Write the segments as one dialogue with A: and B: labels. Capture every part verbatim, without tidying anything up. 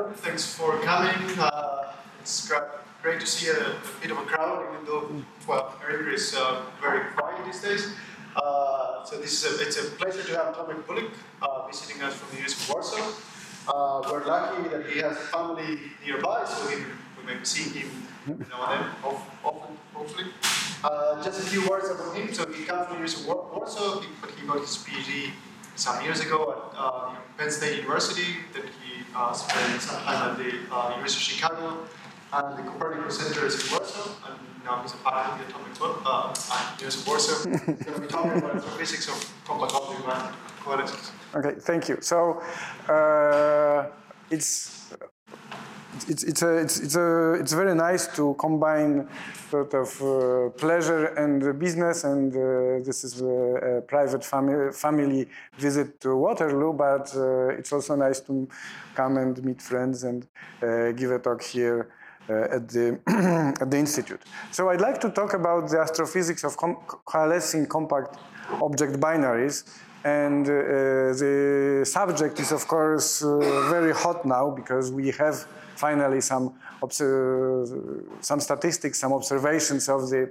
A: welcome. Thanks for coming. Uh, it's great to see a, a bit of a crowd, even though, well, America is uh, very quiet these days. Uh, so this is a, it's a pleasure to have Tomek Bulik uh, visiting us from the University of Warsaw. Uh, we're lucky that he has family nearby, so we, we may be seeing him now and then, often, hopefully. Uh, just a few words about him. So he comes from the University of Warsaw, but he got his PhD some years ago at uh, Penn State University. Then he uh, spent some time at the uh, University of Chicago and the Copernicus Center is in Warsaw. And now he's a faculty at Tomek Bulik uh, at the University of Warsaw. He's going to be talking about the physics of compact object coalescence.
B: Okay, thank you. So uh, it's. It's it's a, it's it's a, it's very nice to combine sort of uh, pleasure and business, and uh, this is a, a private family family visit to Waterloo. But uh, it's also nice to come and meet friends and uh, give a talk here uh, at the at the institute. So I'd like to talk about the astrophysics of com coalescing compact object binaries. And uh, the subject is, of course, uh, very hot now because we have finally some some statistics, some observations of the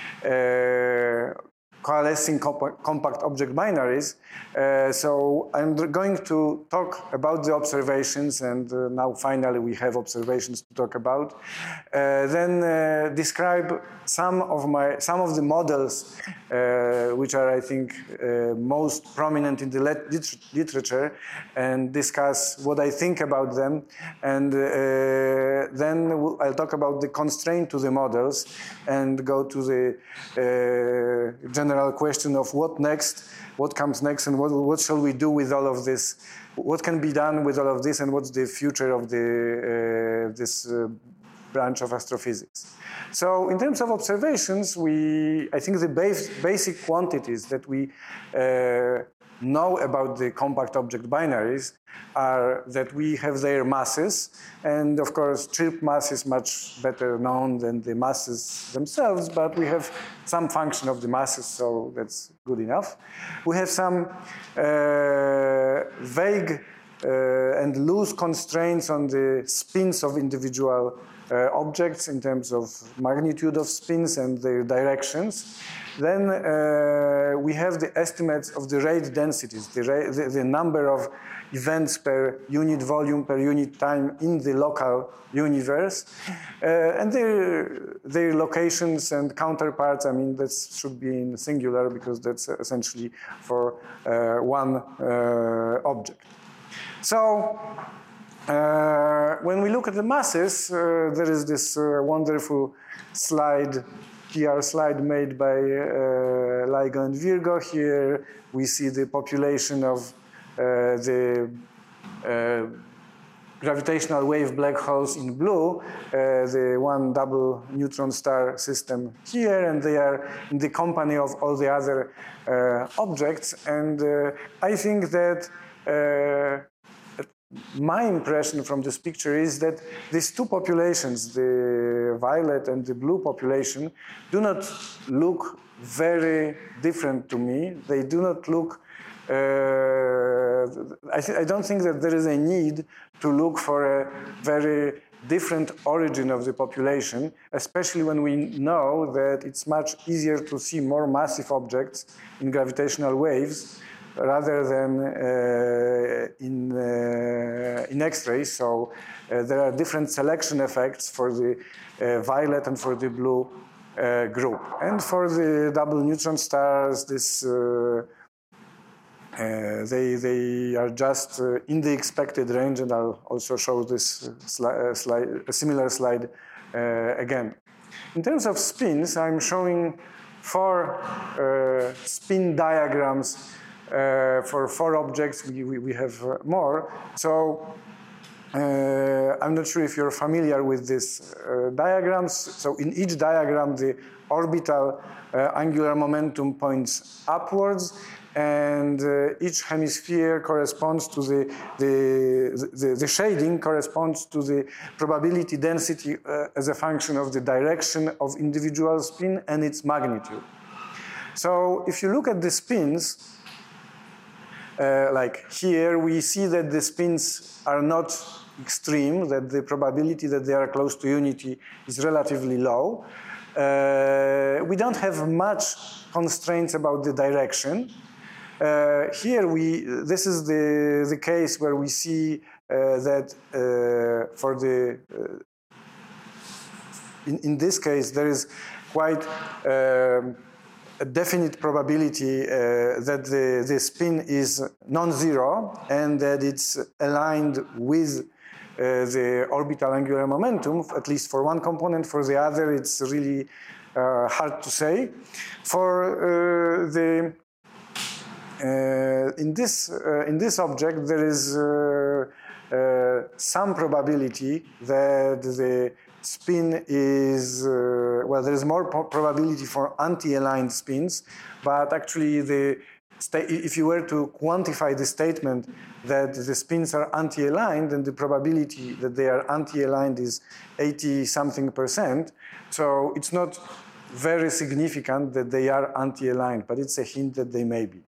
B: uh, coalescing compa compact object binaries. Uh, so I'm going to talk about the observations, and uh, now finally we have observations to talk about. Uh, then uh, describe some of my some of the models uh, which are, I think, uh, most prominent in the lit literature, and discuss what I think about them. And uh, then I'll talk about the constraint to the models and go to the uh, general question of what next, what comes next, and what, what shall we do with all of this? What can be done with all of this, and what's the future of the, uh, this uh, branch of astrophysics? So in terms of observations, we, I think the base, basic quantities that we uh, know about the compact object binaries are that we have their masses, and of course chirp mass is much better known than the masses themselves, but we have some function of the masses, so that's good enough. We have some uh, vague uh, and loose constraints on the spins of individual uh, objects in terms of magnitude of spins and their directions. Then uh, we have the estimates of the rate densities, the, ra the, the number of events per unit volume, per unit time in the local universe, uh, and their, their locations and counterparts. I mean, that should be in singular because that's essentially for uh, one uh, object. So, uh, when we look at the masses, uh, there is this uh, wonderful slide P R slide made by uh, LIGO and Virgo. Here we see the population of uh, the uh, gravitational wave black holes in blue, uh, the one double neutron star system here, and they are in the company of all the other uh, objects. And uh, I think that uh, my impression from this picture is that these two populations, the violet and the blue population, do not look very different to me. They do not look, uh, I, th I don't think that there is a need to look for a very different origin of the population, especially when we know that it's much easier to see more massive objects in gravitational waves rather than uh, in, uh, in X-rays. So uh, there are different selection effects for the uh, violet and for the blue uh, group. And for the double neutron stars, this, uh, uh, they, they are just uh, in the expected range, and I'll also show this sli uh, slide, a similar slide uh, again. In terms of spins, I'm showing four uh, spin diagrams Uh, for four objects. We, we, we have uh, more. So uh, I'm not sure if you're familiar with these uh, diagrams. So in each diagram, the orbital uh, angular momentum points upwards, and uh, each hemisphere corresponds to the, the, the, the shading corresponds to the probability density uh, as a function of the direction of individual spin and its magnitude. So if you look at the spins, Uh, like here, we see that the spins are not extreme, that the probability that they are close to unity is relatively low. Uh, we don't have much constraints about the direction. Uh, here we, this is the, the case where we see uh, that uh, for the, uh, in, in this case, there is quite um, a definite probability uh, that the, the spin is non-zero and that it's aligned with uh, the orbital angular momentum, at least for one component. For the other, it's really uh, hard to say. For uh, the uh, in this uh, in this object, there is uh, uh, some probability that the spin is, uh, well, there is more probability for anti-aligned spins, but actually the if you were to quantify the statement that the spins are anti-aligned, then the probability that they are anti-aligned is eighty something percent. So it's not very significant that they are anti-aligned, but it's a hint that they may be.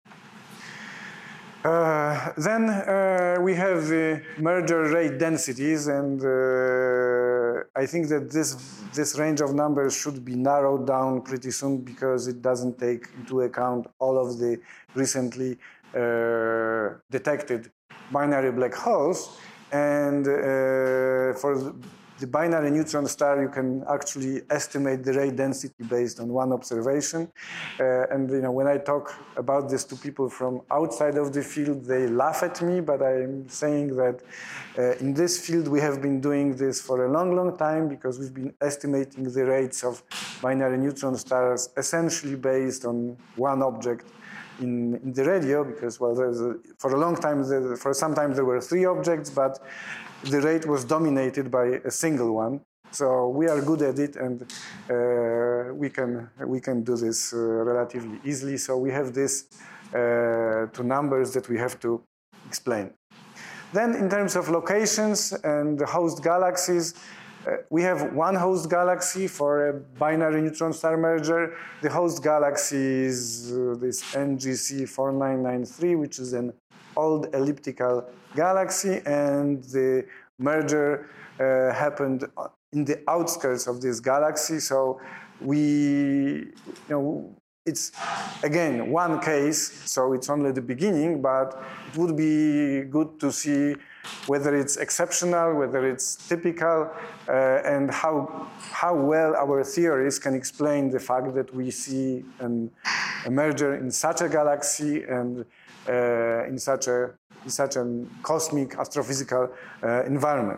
B: Uh, then uh, we have the merger rate densities, and uh, I think that this, this range of numbers should be narrowed down pretty soon because it doesn't take into account all of the recently uh, detected binary black holes. And uh, for the binary neutron star, you can actually estimate the rate density based on one observation. Uh, and you know, when I talk about this to people from outside of the field, they laugh at me, but I'm saying that uh, in this field we have been doing this for a long, long time because we've been estimating the rates of binary neutron stars essentially based on one object in, in the radio, because, well, there's a, for a long time, there, for some time there were three objects, but the rate was dominated by a single one. So we are good at it, and uh, we can we can do this uh, relatively easily. So we have this uh, two numbers that we have to explain. Then in terms of locations and the host galaxies, uh, we have one host galaxy for a binary neutron star merger. The host galaxy is uh, this N G C four nine nine three, which is an old elliptical galaxy, and the merger uh, happened in the outskirts of this galaxy. So we, you know, it's again one case, so it's only the beginning, but it would be good to see whether it's exceptional, whether it's typical, uh, and how how well our theories can explain the fact that we see an, a merger in such a galaxy and uh, in such a in such a cosmic astrophysical uh, environment.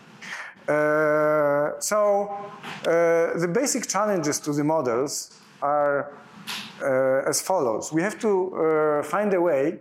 B: Uh, so uh, the basic challenges to the models are uh, as follows. We have to uh, find a way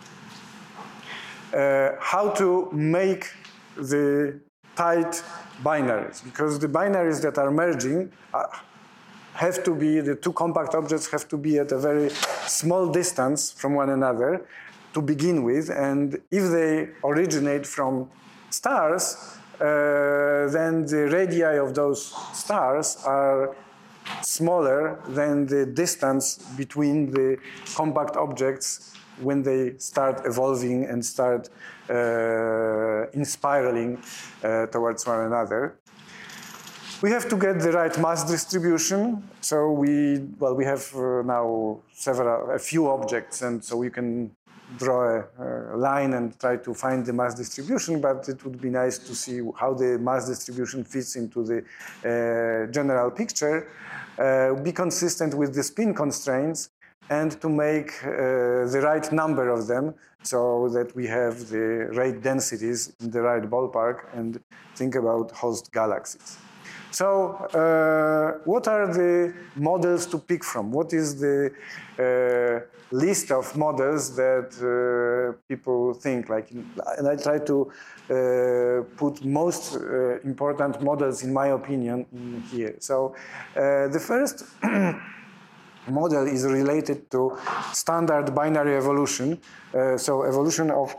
B: uh, how to make the tight binaries, because the binaries that are merging are, have to be, the two compact objects have to be at a very small distance from one another to begin with, and if they originate from stars, uh, then the radii of those stars are smaller than the distance between the compact objects when they start evolving and start uh, inspiraling uh, towards one another. We have to get the right mass distribution. So we, well, we have uh, now several, a few objects, and so we can draw a, a line and try to find the mass distribution, but it would be nice to see how the mass distribution fits into the uh, general picture, uh, be consistent with the spin constraints, and to make uh, the right number of them so that we have the rate densities in the right ballpark and think about host galaxies. So uh, what are the models to pick from? What is the uh, list of models that uh, people think like? And I try to uh, put most uh, important models, in my opinion, in here. So uh, the first model is related to standard binary evolution. Uh, so evolution of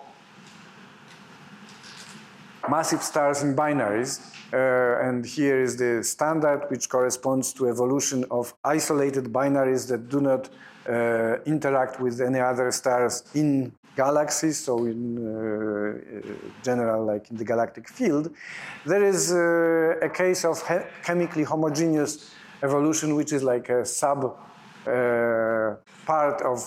B: massive stars in binaries. Uh, and here is the standard, which corresponds to evolution of isolated binaries that do not uh, interact with any other stars in galaxies, so in uh, general, like in the galactic field. There is uh, a case of chemically homogeneous evolution, which is like a sub uh, part of,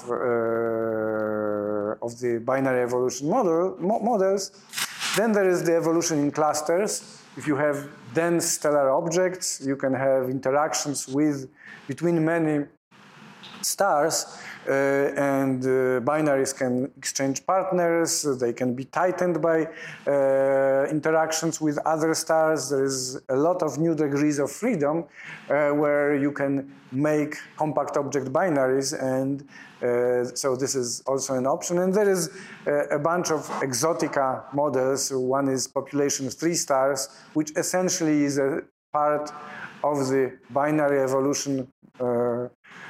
B: uh, of the binary evolution model, mo models. Then there is the evolution in clusters. If you have dense stellar objects, you can have interactions with between many stars, uh, and uh, binaries can exchange partners. They can be tightened by uh, interactions with other stars. There is a lot of new degrees of freedom uh, where you can make compact object binaries, and uh, so this is also an option. And there is uh, a bunch of exotica models. One is population of three stars, which essentially is a part of the binary evolution uh,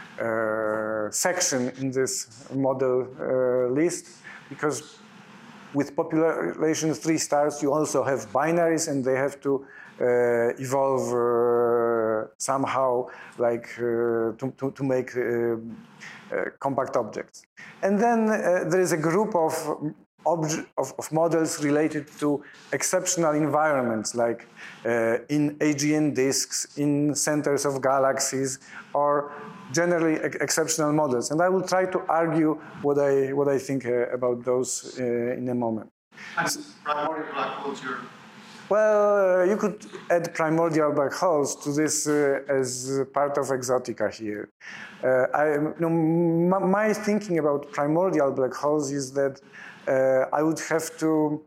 B: uh, section in this model uh, list, because with population of three stars, you also have binaries, and they have to uh, evolve uh, somehow, like uh, to, to, to make uh, uh, compact objects. And then uh, there is a group of, of, of models related to exceptional environments, like uh, in A G N disks, in centers of galaxies, or generally ex exceptional models. And I will try to argue what I, what I think uh, about those uh, in a moment.
A: And primordial black holes, you're...
B: Well, uh, you could add primordial black holes to this uh, as part of exotica here. Uh, I, you know, my, my thinking about primordial black holes is that uh, I would have to...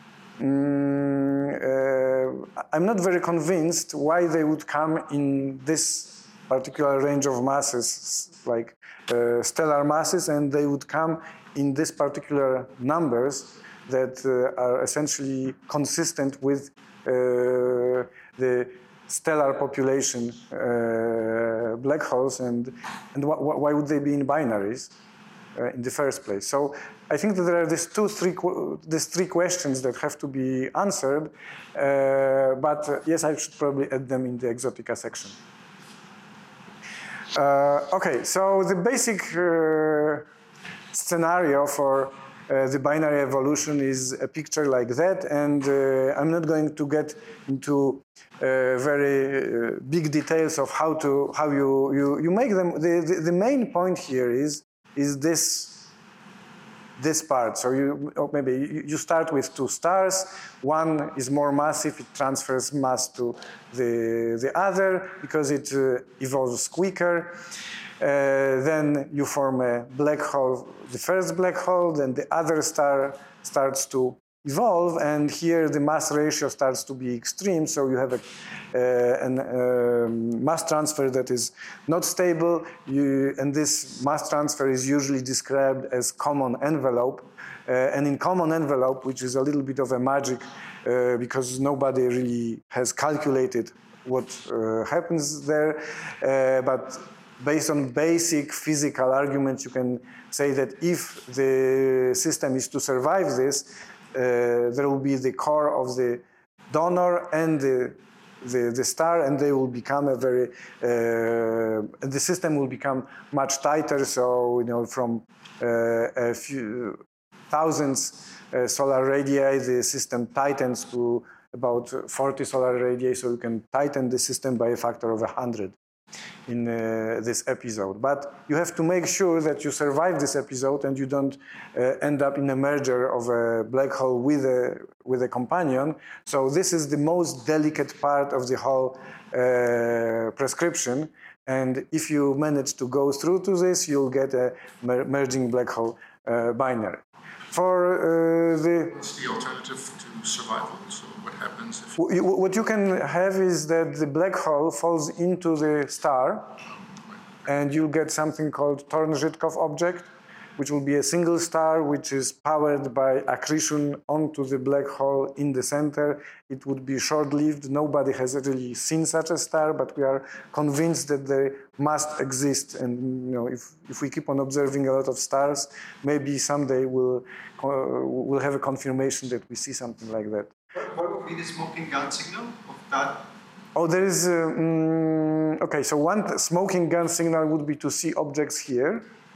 B: Um, uh, I'm not very convinced why they would come in this particular range of masses, like uh, stellar masses, and they would come in this particular numbers that uh, are essentially consistent with uh, the stellar population uh, black holes, and, and wh why would they be in binaries uh, in the first place? So I think that there are these two, three, these three questions that have to be answered, uh, but uh, yes, I should probably add them in the exotica section. Uh, okay, so the basic uh, scenario for uh, the binary evolution is a picture like that, and uh, I'm not going to get into uh, very uh, big details of how to how you you, you make them. The, the the main point here is is this. This part. So you, or maybe you start with two stars. One is more massive, it transfers mass to the, the other because it uh, evolves quicker. Uh, then you form a black hole, the first black hole, then the other star starts to evolve, and here the mass ratio starts to be extreme, so you have a, uh, an um, mass transfer that is not stable, you, and this mass transfer is usually described as common envelope, uh, and in common envelope, which is a little bit of a magic uh, because nobody really has calculated what uh, happens there, uh, but based on basic physical arguments, you can say that if the system is to survive this, Uh, there will be the core of the donor and the, the, the star, and they will become a very, uh, the system will become much tighter, so, you know, from uh, a few thousands uh, solar radii, the system tightens to about forty solar radii, so you can tighten the system by a factor of one hundred. In uh, this episode, but you have to make sure that you survive this episode and you don't uh, end up in a merger of a black hole with a with a companion. So this is the most delicate part of the whole uh, prescription, and if you manage to go through to this, you'll get a mer merging black hole uh, binary. For uh, the
C: what's the alternative to survival? So what happens if
B: you, what you can have is that the black hole falls into the star, and you'll get something called Thorne-Żydkow object, which will be a single star which is powered by accretion onto the black hole in the center. It would be short-lived. Nobody has really seen such a star, but we are convinced that they must exist. And you know, if, if we keep on observing a lot of stars, maybe someday we'll, uh, we'll have a confirmation that we see something like that.
A: What would be the smoking gun signal of that?
B: Oh, there is, uh, um, okay, so one smoking gun signal would be to see objects here.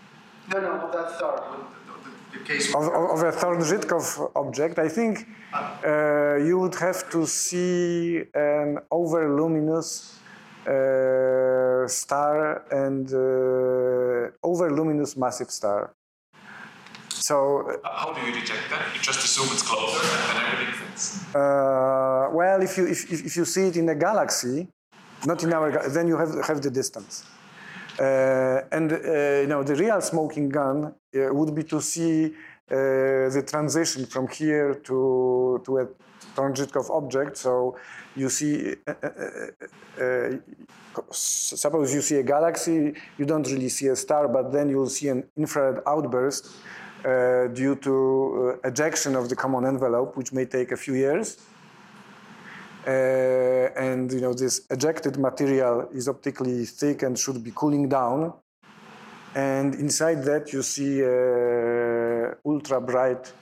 A: No, no, of that star. The, the, the case
B: of, of, of a Thorne-Żytkow object, I think uh, you would have to see an overluminous uh, star and uh, overluminous massive star. So,
D: uh, how do you detect that? You just assume it's closer and then everything fits.
B: Uh, well, if you if, if you see it in a galaxy, not in our, then you have have the distance. Uh, and uh, you know, the real smoking gun uh, would be to see uh, the transition from here to to a Thorne-Żytkow object. So you see, uh, uh, uh, suppose you see a galaxy, you don't really see a star, but then you'll see an infrared outburst uh, due to uh, ejection of the common envelope, which may take a few years. Uh, and you know, this ejected material is optically thick and should be cooling down. And inside that you see a ultra bright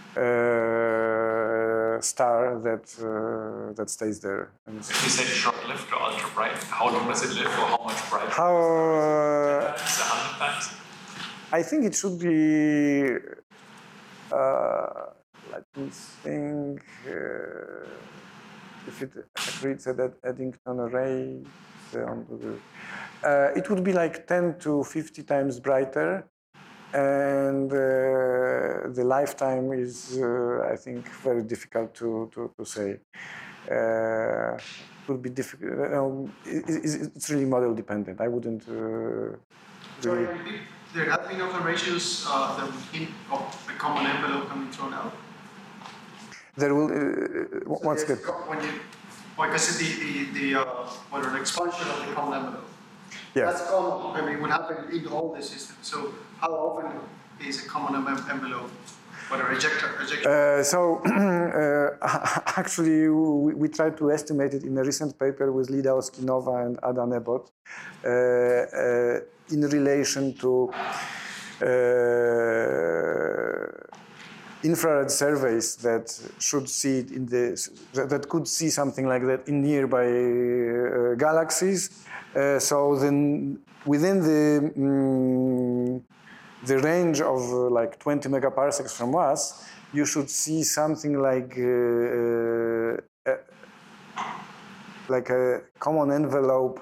B: uh, star that uh, that stays there. And
D: if you say short-lived or ultra-bright, how long does it live or how much brighter?
B: How? Uh,
D: Is it a hundred times?
B: I think it should be. Uh, let me think. Uh, if it reads at that Eddington array, uh, it would be like ten to fifty times brighter, and uh, the lifetime is, uh, I think, very difficult to to, to say. Uh, it would be difficult. Um, it, it, it's really model dependent. I wouldn't. Uh,
A: Sorry,
B: really...
A: there have been observations uh, that hint of the common envelope coming thrown out.
B: There will. Uh,
A: So
B: what's good?
A: when you, because the the the uh, what an expansion of the common envelope.
B: Yeah.
A: That's common. I mean, would happen in all the systems. So how often is a common envelope, whether ejector, ejector?
B: Uh, so uh, actually, we, we tried to estimate it in a recent paper with Lida Oskinova and Ada Nebot uh, uh, in relation to uh, infrared surveys that should see it in the that could see something like that in nearby uh, galaxies. Uh, so then, within the um, the range of uh, like twenty megaparsecs from us, you should see something like uh, uh, like a common envelope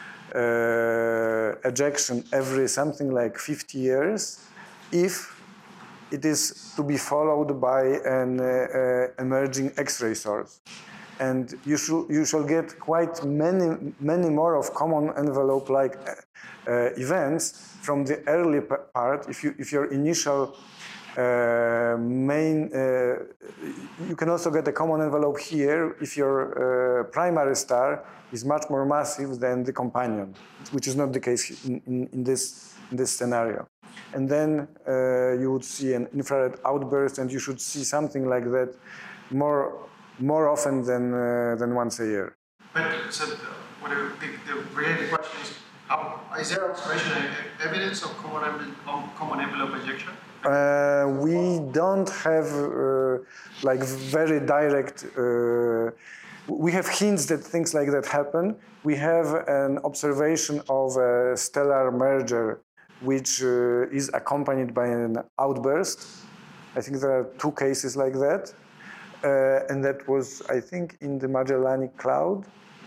B: uh, ejection every something like fifty years, if it is to be followed by an uh, uh, emerging X-ray source. And you should you shall get quite many many more of common envelope-like uh, events from the early part. If you if your initial uh, main, uh, you can also get a common envelope here if your uh, primary star is much more massive than the companion, which is not the case in, in, in this in this scenario. And then uh, you would see an infrared outburst, and you should see something like that more. More often than uh, than once a year.
A: But so the, what the, the related question is: how, is there observation evidence of common, common envelope ejection?
B: Uh, we don't have uh, like very direct. Uh, we have hints that things like that happen. We have an observation of a stellar merger, which uh, is accompanied by an outburst. I think there are two cases like that. Uh, and that was, I think, in the Magellanic Cloud.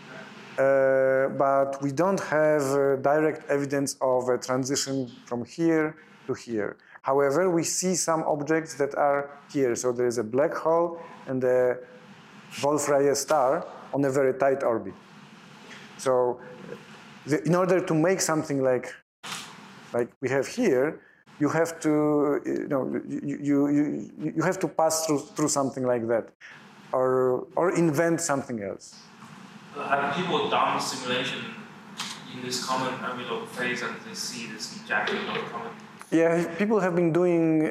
B: Uh, but we don't have uh, direct evidence of a transition from here to here. However, we see some objects that are here. So there is a black hole and a Wolf-Rayet star on a very tight orbit. So the, in order to make something like, like we have here, you have to, you know, you, you, you, you have to pass through, through something like that, or, or invent something else.
E: Have people done simulation in this common envelope phase and they see this ejection of common?
B: Yeah, people have been doing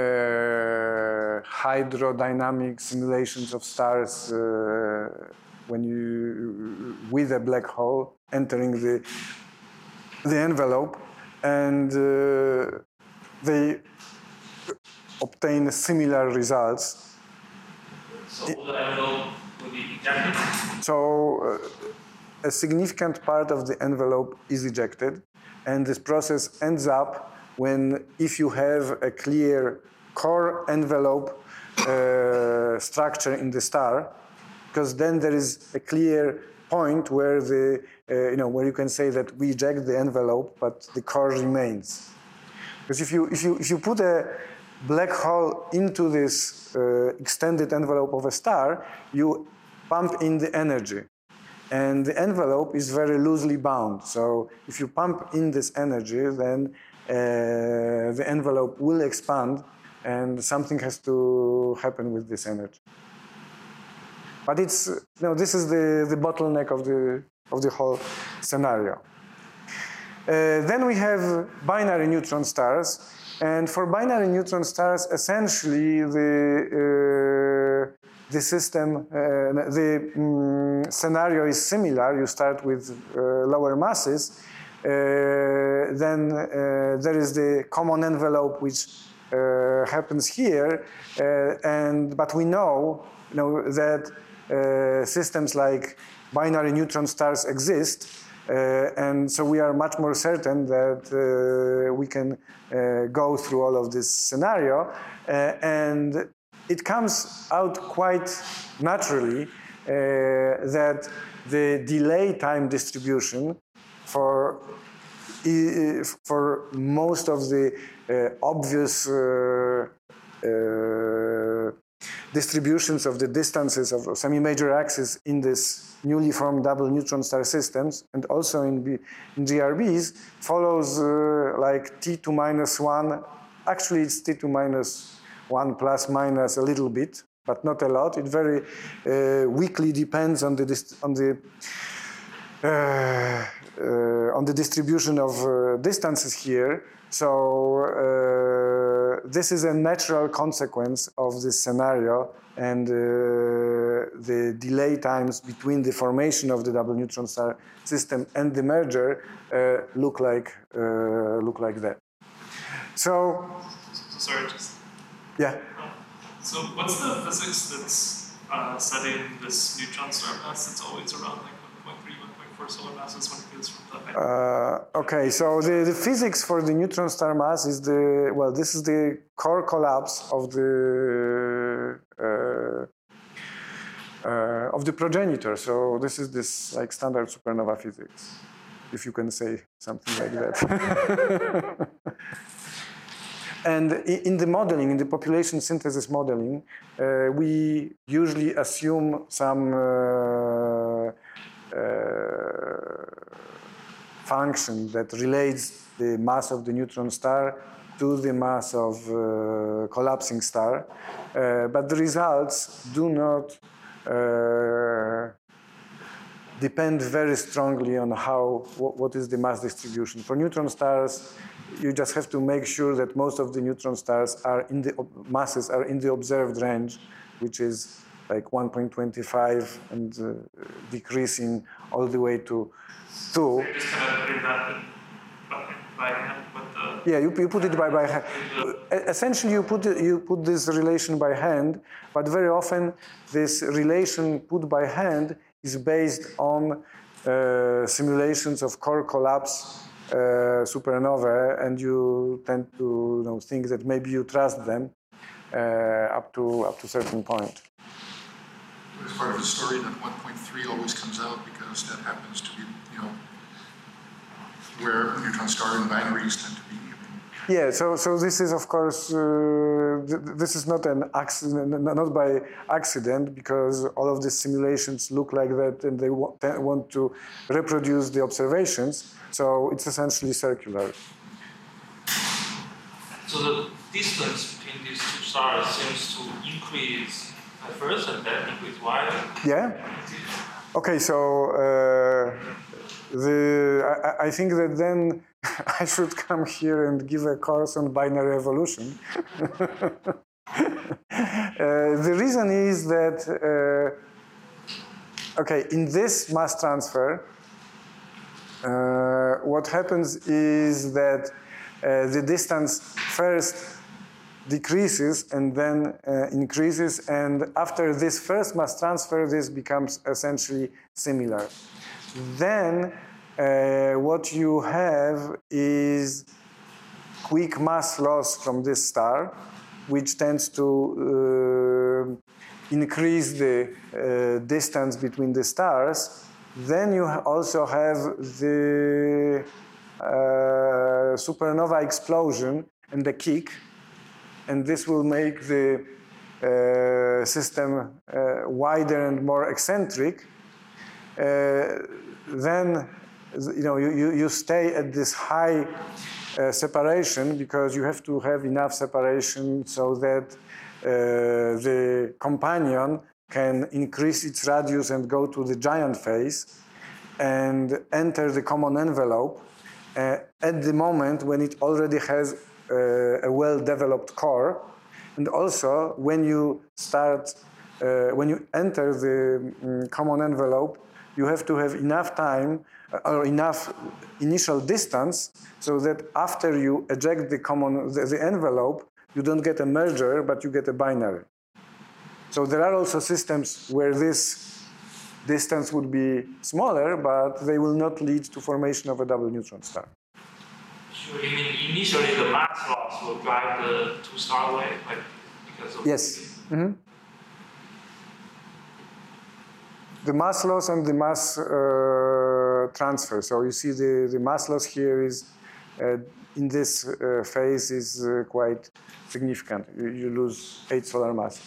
B: uh, hydrodynamic simulations of stars uh, when you, with a black hole entering the, the envelope, and uh, they obtain similar results.
E: So the envelope will be ejected?
B: So uh, a significant part of the envelope is ejected, and this process ends up when if you have a clear core envelope uh, structure in the star, because then there is a clear point where the uh, you know where you can say that we eject the envelope, but the core remains. Because if you if you if you put a black hole into this uh, extended envelope of a star, you pump in the energy, and the envelope is very loosely bound. So if you pump in this energy, then uh, the envelope will expand, and something has to happen with this energy. But it's you know this is the the bottleneck of the of the whole scenario. Uh, then we have binary neutron stars, and for binary neutron stars, essentially the uh, the system, uh, the um, scenario is similar. You start with uh, lower masses, uh, then uh, there is the common envelope which uh, happens here, uh, and but we know, you know that uh, systems like binary neutron stars exist. Uh, and so we are much more certain that uh, we can uh, go through all of this scenario. Uh, and it comes out quite naturally uh, that the delay time distribution for, uh, for most of the uh, obvious uh, uh, distributions of the distances of semi-major axes in this newly formed double neutron star systems, and also in, B, in G R Bs, follows uh, like T to minus one. Actually, it's T to minus one plus minus a little bit, but not a lot. It very uh, weakly depends on the on the uh, uh, on the distribution of uh, distances here. So uh, this is a natural consequence of this scenario, and uh, the delay times between the formation of the double neutron star system and the merger uh, look like uh, look like that. So,
D: So sorry, just
B: yeah.
D: so what's the physics that's uh, setting this neutron star mass that's always around like one point three, one point four solar masses when it goes from the
B: Uh, okay, so the, the physics for the neutron star mass is the, well, this is the core collapse of the uh, uh, of the progenitor. So this is this like standard supernova physics, if you can say something like that. And in the modeling, in the population synthesis modeling, uh, we usually assume some uh, uh, function that relates the mass of the neutron star to the mass of uh, collapsing star, uh, but the results do not uh, depend very strongly on how what, what is the mass distribution. For neutron stars, you just have to make sure that most of the neutron stars are in the masses are in the observed range, which is like one point two five and uh, decreasing all the way to two.
D: So you're just kind of putting that in by hand with the...
B: Yeah, you, you put it by, by hand. Essentially, you put, it, you put this relation by hand, but very often this relation put by hand is based on uh, simulations of core collapse uh, supernovae, and you tend to you know, think that maybe you trust them uh, up to up to a certain point.
C: It's part of the story that one point three always comes out because that happens to be, you know, where neutron star and binaries tend to be.
B: Yeah, so so this is of course uh, th this is not an accident, not by accident, because all of these simulations look like that, and they wa want to reproduce the observations. So it's essentially circular.
E: So the distance between these two stars seems to increase at first and then increase wider.
B: Yeah. Okay, so uh, the I, I think that then I should come here and give a course on binary evolution. uh, the reason is that uh, okay, in this mass transfer, uh, what happens is that uh, the distance first decreases and then uh, increases, and after this first mass transfer, this becomes essentially similar. Then uh, what you have is quick mass loss from this star, which tends to uh, increase the uh, distance between the stars. Then you also have the uh, supernova explosion and the kick, and this will make the uh, system uh, wider and more eccentric. Uh, then you know you, you, you stay at this high uh, separation because you have to have enough separation so that uh, the companion can increase its radius and go to the giant phase and enter the common envelope uh, at the moment when it already has uh, a well-developed core. And also when you start, uh, when you enter the um, common envelope, you have to have enough time or enough initial distance so that after you eject the common the, the envelope, you don't get a merger, but you get a binary. So there are also systems where this distance would be smaller, but they will not lead to formation of a double neutron star.
E: Sure, you mean initially the mass loss will drive the two-star wave, like because of
B: yes. Mm-hmm. The mass loss and the mass uh, transfer. So you see the, the mass loss here is uh, in this uh, phase is uh, quite significant. You, you lose eight solar masses.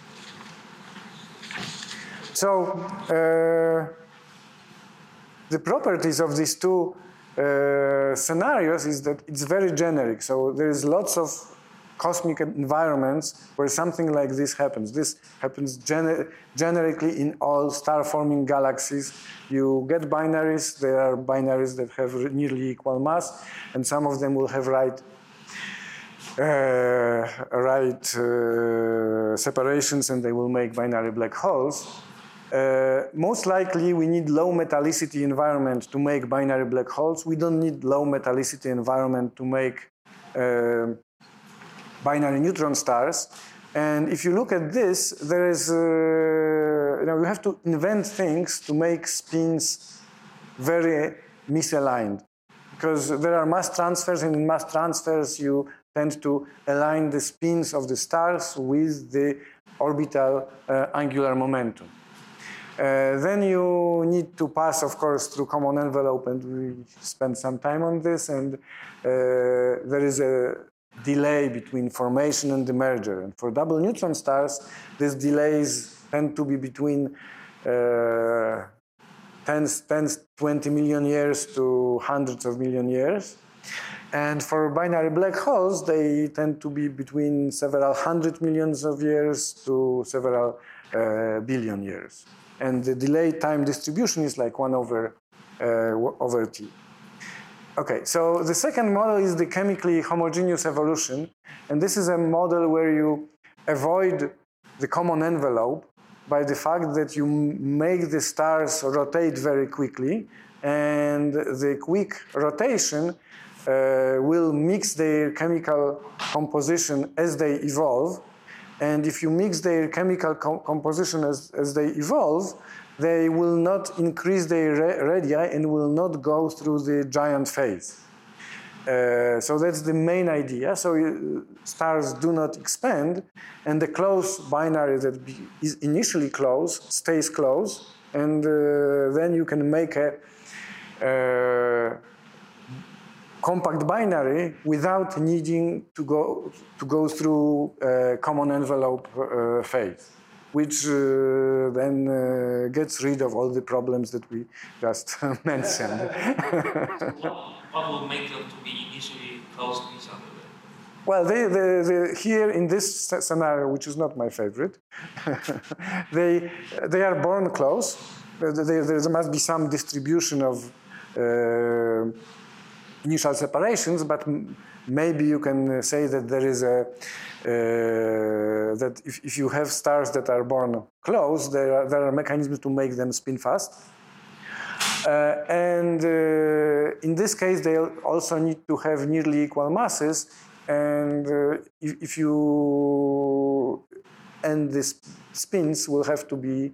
B: So uh, the properties of these two uh, scenarios is that it's very generic. So there is lots of cosmic environments where something like this happens. This happens gener generically in all star-forming galaxies. You get binaries. There are binaries that have nearly equal mass, and some of them will have right, uh, right uh, separations, and they will make binary black holes. Uh, most likely, we need low metallicity environment to make binary black holes. We don't need low metallicity environment to make uh, binary neutron stars. And if you look at this, there is, uh, you know, you have to invent things to make spins very misaligned. Because there are mass transfers, and in mass transfers, you tend to align the spins of the stars with the orbital uh, angular momentum. Uh, then you need to pass, of course, through common envelope, and we spent some time on this, and uh, there is a delay between formation and the merger. And for double neutron stars, these delays tend to be between uh, tens, tens, twenty million years to hundreds of million years. And for binary black holes, they tend to be between several hundred millions of years to several uh, billion years. And the delay time distribution is like one over, uh, over t. Okay, so the second model is the chemically homogeneous evolution. And this is a model where you avoid the common envelope by the fact that you make the stars rotate very quickly. And the quick rotation uh, will mix their chemical composition as they evolve. And if you mix their chemical com composition as, as they evolve, they will not increase their radii and will not go through the giant phase. Uh, so that's the main idea. So you, stars do not expand, and the close binary that be, is initially close stays close, and uh, then you can make a uh, compact binary without needing to go to go through a common envelope uh, phase, which uh, then uh, gets rid of all the problems that we just mentioned.
E: So what, what will make them to be initially close to each other?
B: Well, they, they, they, here in this scenario, which is not my favorite, they they are born close. There, there must be some distribution of uh, initial separations, but maybe you can say that there is a uh, that if, if you have stars that are born close, there are, there are mechanisms to make them spin fast. Uh, and uh, in this case, they also need to have nearly equal masses. And uh, if, if you and the spins will have to be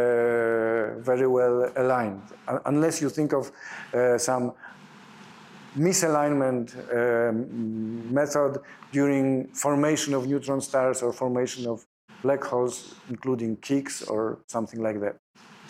B: uh, very well aligned, unless you think of uh, some misalignment um, method during formation of neutron stars or formation of black holes, including kicks or something like that.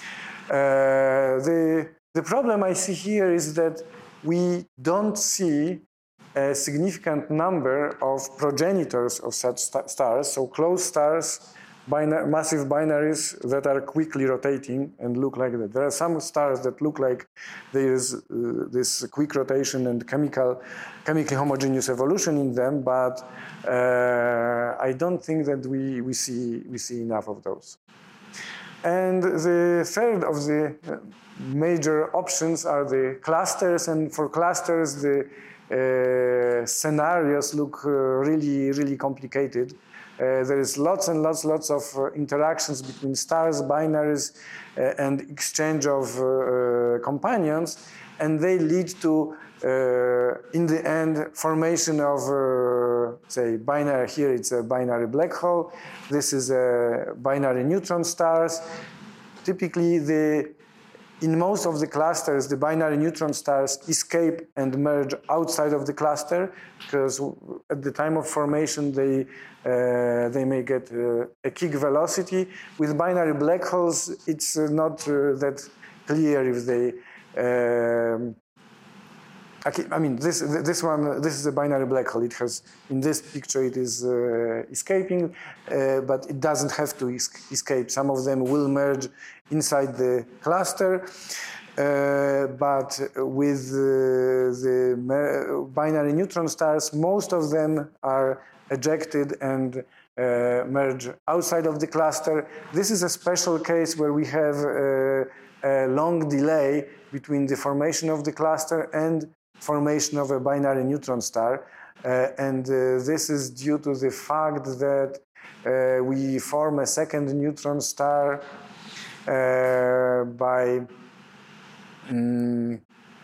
B: Uh, the, the problem I see here is that we don't see a significant number of progenitors of such st stars, so close stars, binar massive binaries that are quickly rotating and look like that. There are some stars that look like there is uh, this quick rotation and chemical, chemically homogeneous evolution in them, but uh, I don't think that we, we, see, we see enough of those. And the third of the major options are the clusters, and for clusters the uh, scenarios look uh, really, really complicated. Uh, there is lots and lots, lots of uh, interactions between stars, binaries, uh, and exchange of uh, uh, companions, and they lead to, uh, in the end, formation of, uh, say, binary. Here it's a binary black hole. This is a binary neutron stars. Typically, the in most of the clusters, the binary neutron stars escape and merge outside of the cluster, because at the time of formation they uh, they may get uh, a kick velocity. With binary black holes, it's uh, not uh, that clear if they. Um, I mean, this this one this is a binary black hole. It has in this picture it is uh, escaping, uh, but it doesn't have to es escape. Some of them will merge inside the cluster, uh, but with uh, the binary neutron stars, most of them are ejected and uh, merge outside of the cluster. This is a special case where we have uh, a long delay between the formation of the cluster and formation of a binary neutron star, uh, and uh, this is due to the fact that uh, we form a second neutron star uh, by um,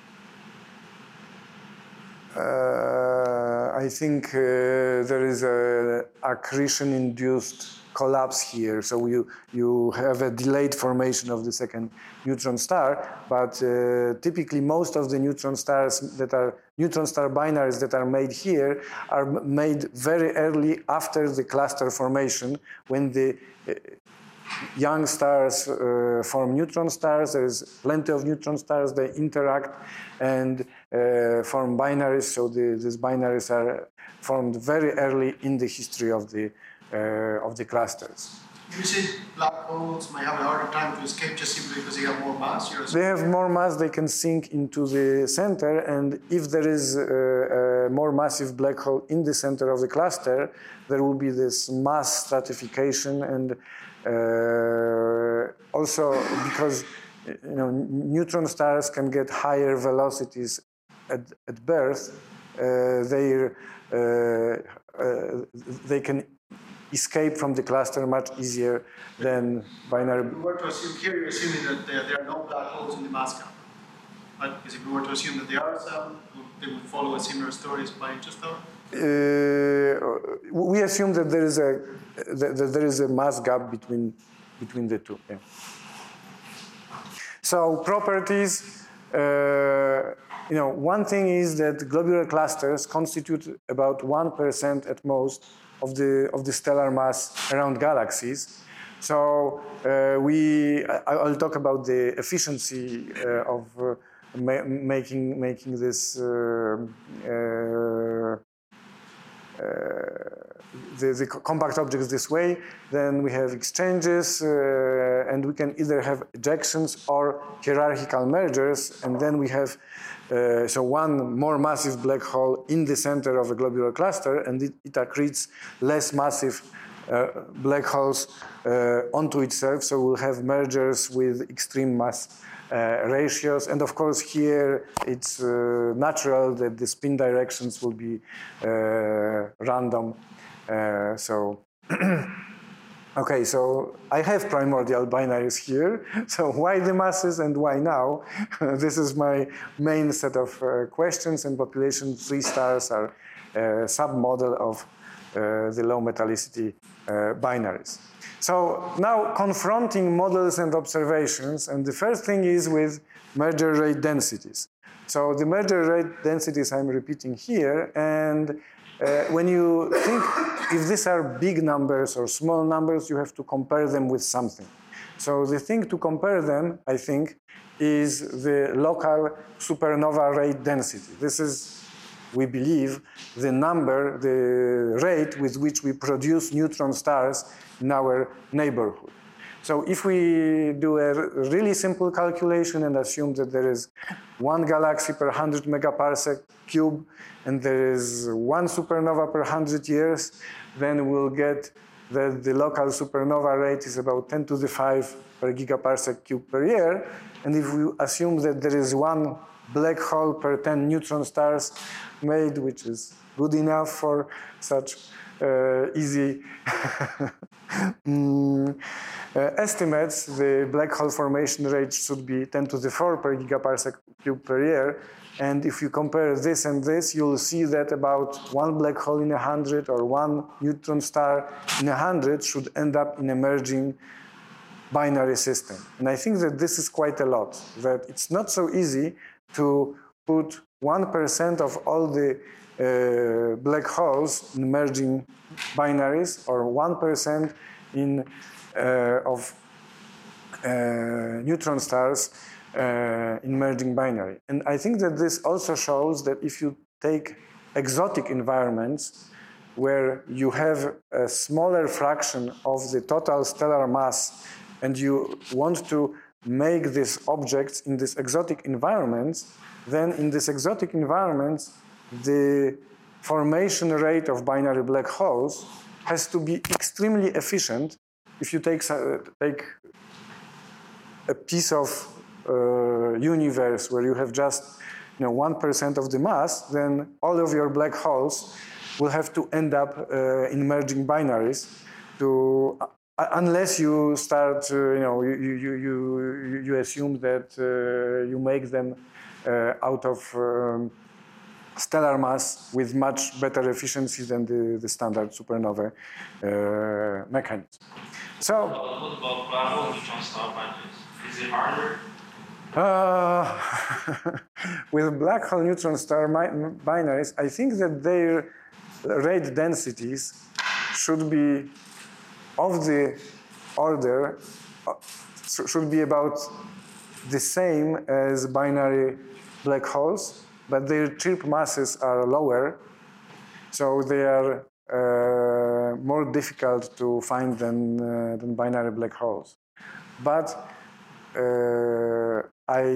B: uh, I think uh, there is a accretion-induced collapse here, so you you have a delayed formation of the second neutron star, but uh, typically most of the neutron stars that are neutron star binaries that are made here are made very early after the cluster formation, when the uh, young stars uh, form neutron stars. There is plenty of neutron stars, they interact and uh, form binaries, so the, these binaries are formed very early in the history of the Uh, of the clusters.
A: You say black holes may have a harder time to escape just simply because they have more mass?
B: They have more mass, they can sink into the center, and if there is a, a more massive black hole in the center of the cluster, there will be this mass stratification, and uh, also because you know, neutron stars can get higher velocities at, at birth, uh, they, uh, uh, they can escape from the cluster much easier than binary.
A: If we were to assume here, you're assuming that there, there are no black holes in the mass gap. But because if we were to assume that there are some, they would follow a similar story as by interstellar?
B: Uh, we assume that there is a that, that there is a mass gap between between the two. Yeah. So properties. Uh, you know, one thing is that globular clusters constitute about one percent at most of the of the stellar mass around galaxies. So uh, we, I, I'll talk about the efficiency uh, of uh, ma making making this uh, uh, uh, the, the compact objects this way. Then we have exchanges, uh, and we can either have ejections or hierarchical mergers, and then we have Uh, so one more massive black hole in the center of a globular cluster, and it, it accretes less massive uh, black holes uh, onto itself, so we'll have mergers with extreme mass uh, ratios. And of course here it's uh, natural that the spin directions will be uh, random. Uh, so Okay, so I have primordial binaries here. So why the masses and why now? This is my main set of uh, questions, and population three stars are a submodel of uh, the low metallicity uh, binaries. So now confronting models and observations, and the first thing is with merger rate densities. So the merger rate densities I'm repeating here, and uh, when you think if these are big numbers or small numbers, you have to compare them with something. So the thing to compare them, I think, is the local supernova rate density. This is, we believe, the number, the rate with which we produce neutron stars in our neighborhood. So if we do a really simple calculation and assume that there is one galaxy per one hundred megaparsec cube and there is one supernova per one hundred years, then we'll get that the local supernova rate is about ten to the five per gigaparsec cube per year. And if we assume that there is one black hole per ten neutron stars made, which is good enough for such uh, easy mm, Uh, estimates, the black hole formation rate should be ten to the four per gigaparsec cube per year. And if you compare this and this, you'll see that about one black hole in a hundred or one neutron star in a hundred should end up in a merging binary system. And I think that this is quite a lot, that it's not so easy to put one percent of all the uh, black holes in merging binaries or one percent in Uh, of uh, neutron stars uh, in merging binary. And I think that this also shows that if you take exotic environments where you have a smaller fraction of the total stellar mass and you want to make these objects in these exotic environments, then in these exotic environments, the formation rate of binary black holes has to be extremely efficient. If you take, uh, take a piece of uh, universe where you have just you know, one percent of the mass, then all of your black holes will have to end up uh, in merging binaries to, uh, unless you start, uh, you know, you, you, you, you assume that uh, you make them uh, out of um, stellar mass with much better efficiency than the, the standard supernova uh, mechanism. So,
E: what about black hole neutron star binaries? Is it harder?
B: Uh, with black hole neutron star binaries, I think that their rate densities should be of the order, uh, should be about the same as binary black holes, but their chirp masses are lower, so they are uh, more difficult to find than, uh, than binary black holes. But uh, I,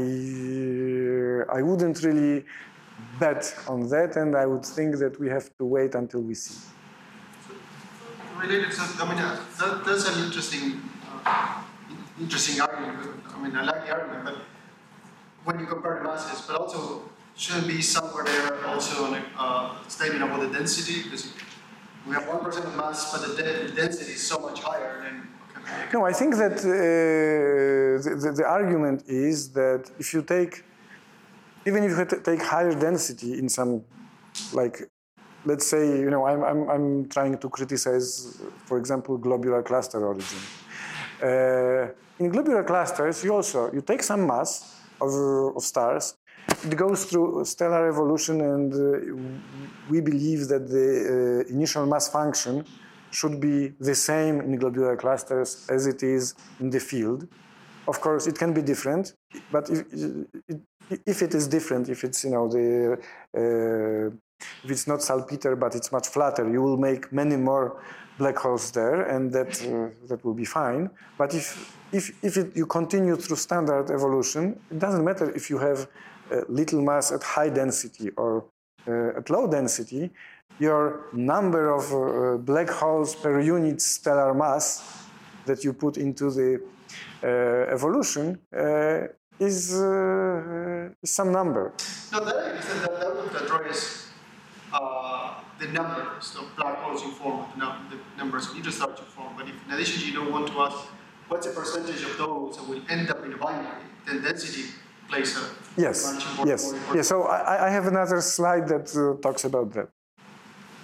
B: I wouldn't really bet on that, and I would think that we have to wait until we see.
A: So, related to, I mean, uh, that, that's an interesting, uh, interesting argument. I mean, I like the argument, but when you compare the masses, but also should be somewhere there also an uh, statement about the density, because we have one percent of mass, but the, de the density is so much higher than.
B: No, I think that uh, the, the, the argument is that if you take, even if you take higher density in some, like, let's say, you know, I'm, I'm, I'm trying to criticize, for example, globular cluster origin. Uh, in globular clusters, you also, you take some mass of, of stars, it goes through stellar evolution, and uh, we believe that the uh, initial mass function should be the same in globular clusters as it is in the field. Of course, it can be different, but if it, if it is different, if it's, you know, the uh, if it's not salpeter but it's much flatter, you will make many more black holes there, and that uh, that will be fine. But if if if it, you continue through standard evolution, it doesn't matter if you have uh, little mass at high density or uh, at low density. Your number of uh, black holes per unit stellar mass that you put into the uh, evolution uh, is, uh, is some number.
A: No, that is that, that would address uh, the numbers of black holes you form, the, num the numbers of neutron stars you form. But if in addition you don't want to ask what's the percentage of those that will end up in a binary, then density plays a
B: yes,
A: much important
B: yes,
A: more important.
B: yes. So I, I have another slide that uh, talks about that.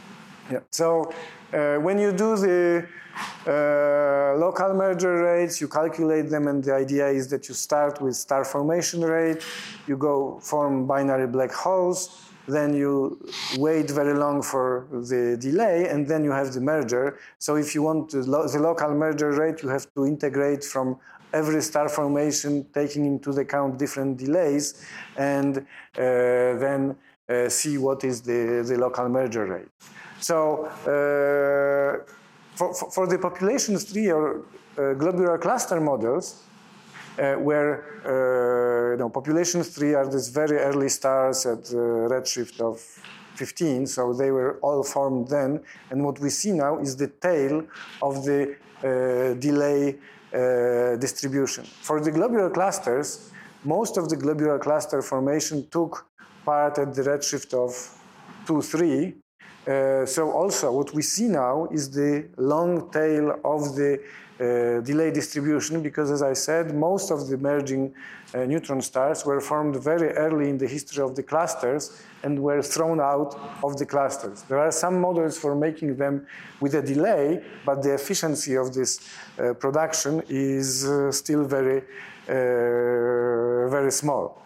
B: Yeah. So uh, when you do the uh, local merger rates, you calculate them, and the idea is that you start with star formation rate, you go form binary black holes, then you wait very long for the delay, and then you have the merger. So if you want the, lo the local merger rate, you have to integrate from every star formation, taking into account different delays, and uh, then uh, see what is the, the local merger rate. So uh, for, for the population tree or uh, globular cluster models, uh, where uh, you know, population tree are these very early stars at uh, redshift of fifteen, so they were all formed then, and what we see now is the tail of the uh, delay uh, distribution. For the globular clusters, most of the globular cluster formation took part at the redshift of two, three. Uh, so also what we see now is the long tail of the uh, delay distribution, because as I said, most of the merging uh, neutron stars were formed very early in the history of the clusters and were thrown out of the clusters. There are some models for making them with a delay, but the efficiency of this uh, production is uh, still very, uh, very small.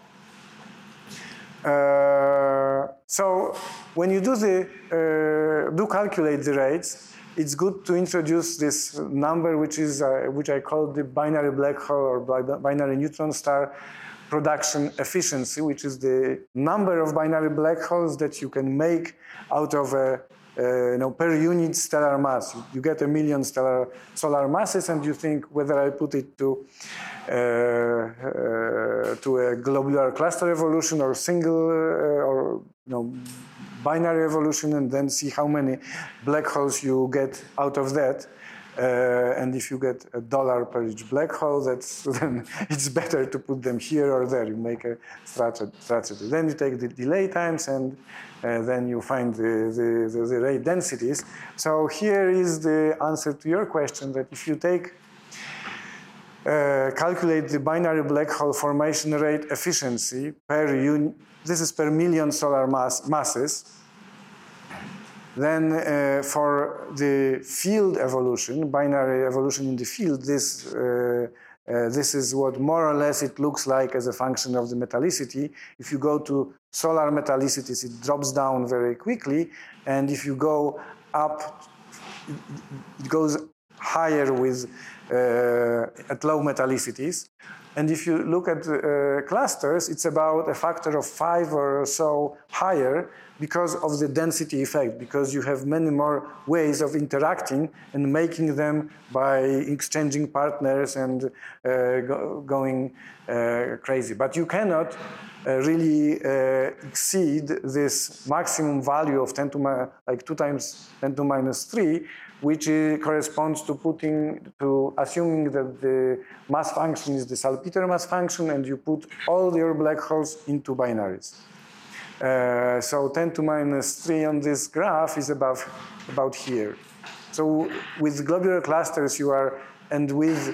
B: Uh, so when you do the uh, do calculate the rates, it's good to introduce this number, which is uh, which I call the binary black hole or binary neutron star production efficiency, which is the number of binary black holes that you can make out of a uh, you know, per unit stellar mass. You, you get a million stellar solar masses, and you think whether I put it to uh, uh, to a globular cluster evolution or single uh, or you know, binary evolution, and then see how many black holes you get out of that. Uh, and if you get a dollar per each black hole, that's then it's better to put them here or there. You make a strategy. Then you take the delay times, and uh, then you find the, the, the, the rate densities. So here is the answer to your question, that if you take uh, calculate the binary black hole formation rate efficiency per unit, this is per million solar mass, masses. Then uh, for the field evolution, binary evolution in the field, this, uh, uh, this is what more or less it looks like as a function of the metallicity. If you go to solar metallicities, it drops down very quickly. And if you go up, it goes higher with, uh, at low metallicities. And if you look at uh, clusters, it's about a factor of five or so higher because of the density effect, because you have many more ways of interacting and making them by exchanging partners and uh, go, going uh, crazy. But you cannot uh, really uh, exceed this maximum value of ten to like two times ten to minus three, which uh, corresponds to putting, to assuming that the mass function is the Salpeter mass function, and you put all your black holes into binaries. Uh, so ten to minus three on this graph is about, about here. So with globular clusters you are, and with,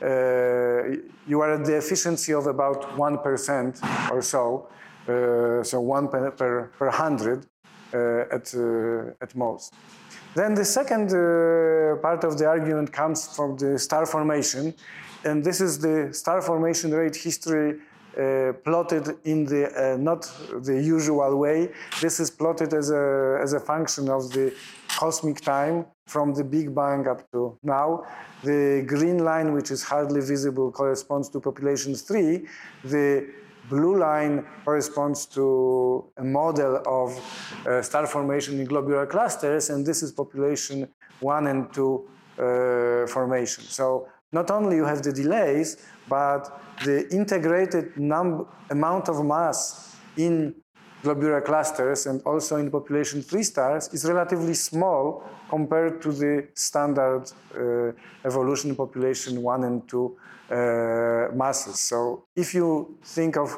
B: uh, you are at the efficiency of about one percent or so, uh, so one per, per, per hundred uh, at, uh, at most. Then the second uh, part of the argument comes from the star formation, and this is the star formation rate history uh, plotted in the uh, not the usual way. This is plotted as a as a function of the cosmic time from the Big Bang up to now. The green line, which is hardly visible, corresponds to population three. The blue line corresponds to a model of uh, star formation in globular clusters, and this is population one and two uh, formation. So not only you have the delays, but the integrated amount of mass in globular clusters and also in population three stars is relatively small compared to the standard uh, evolution population one and two Uh, masses. So if you think of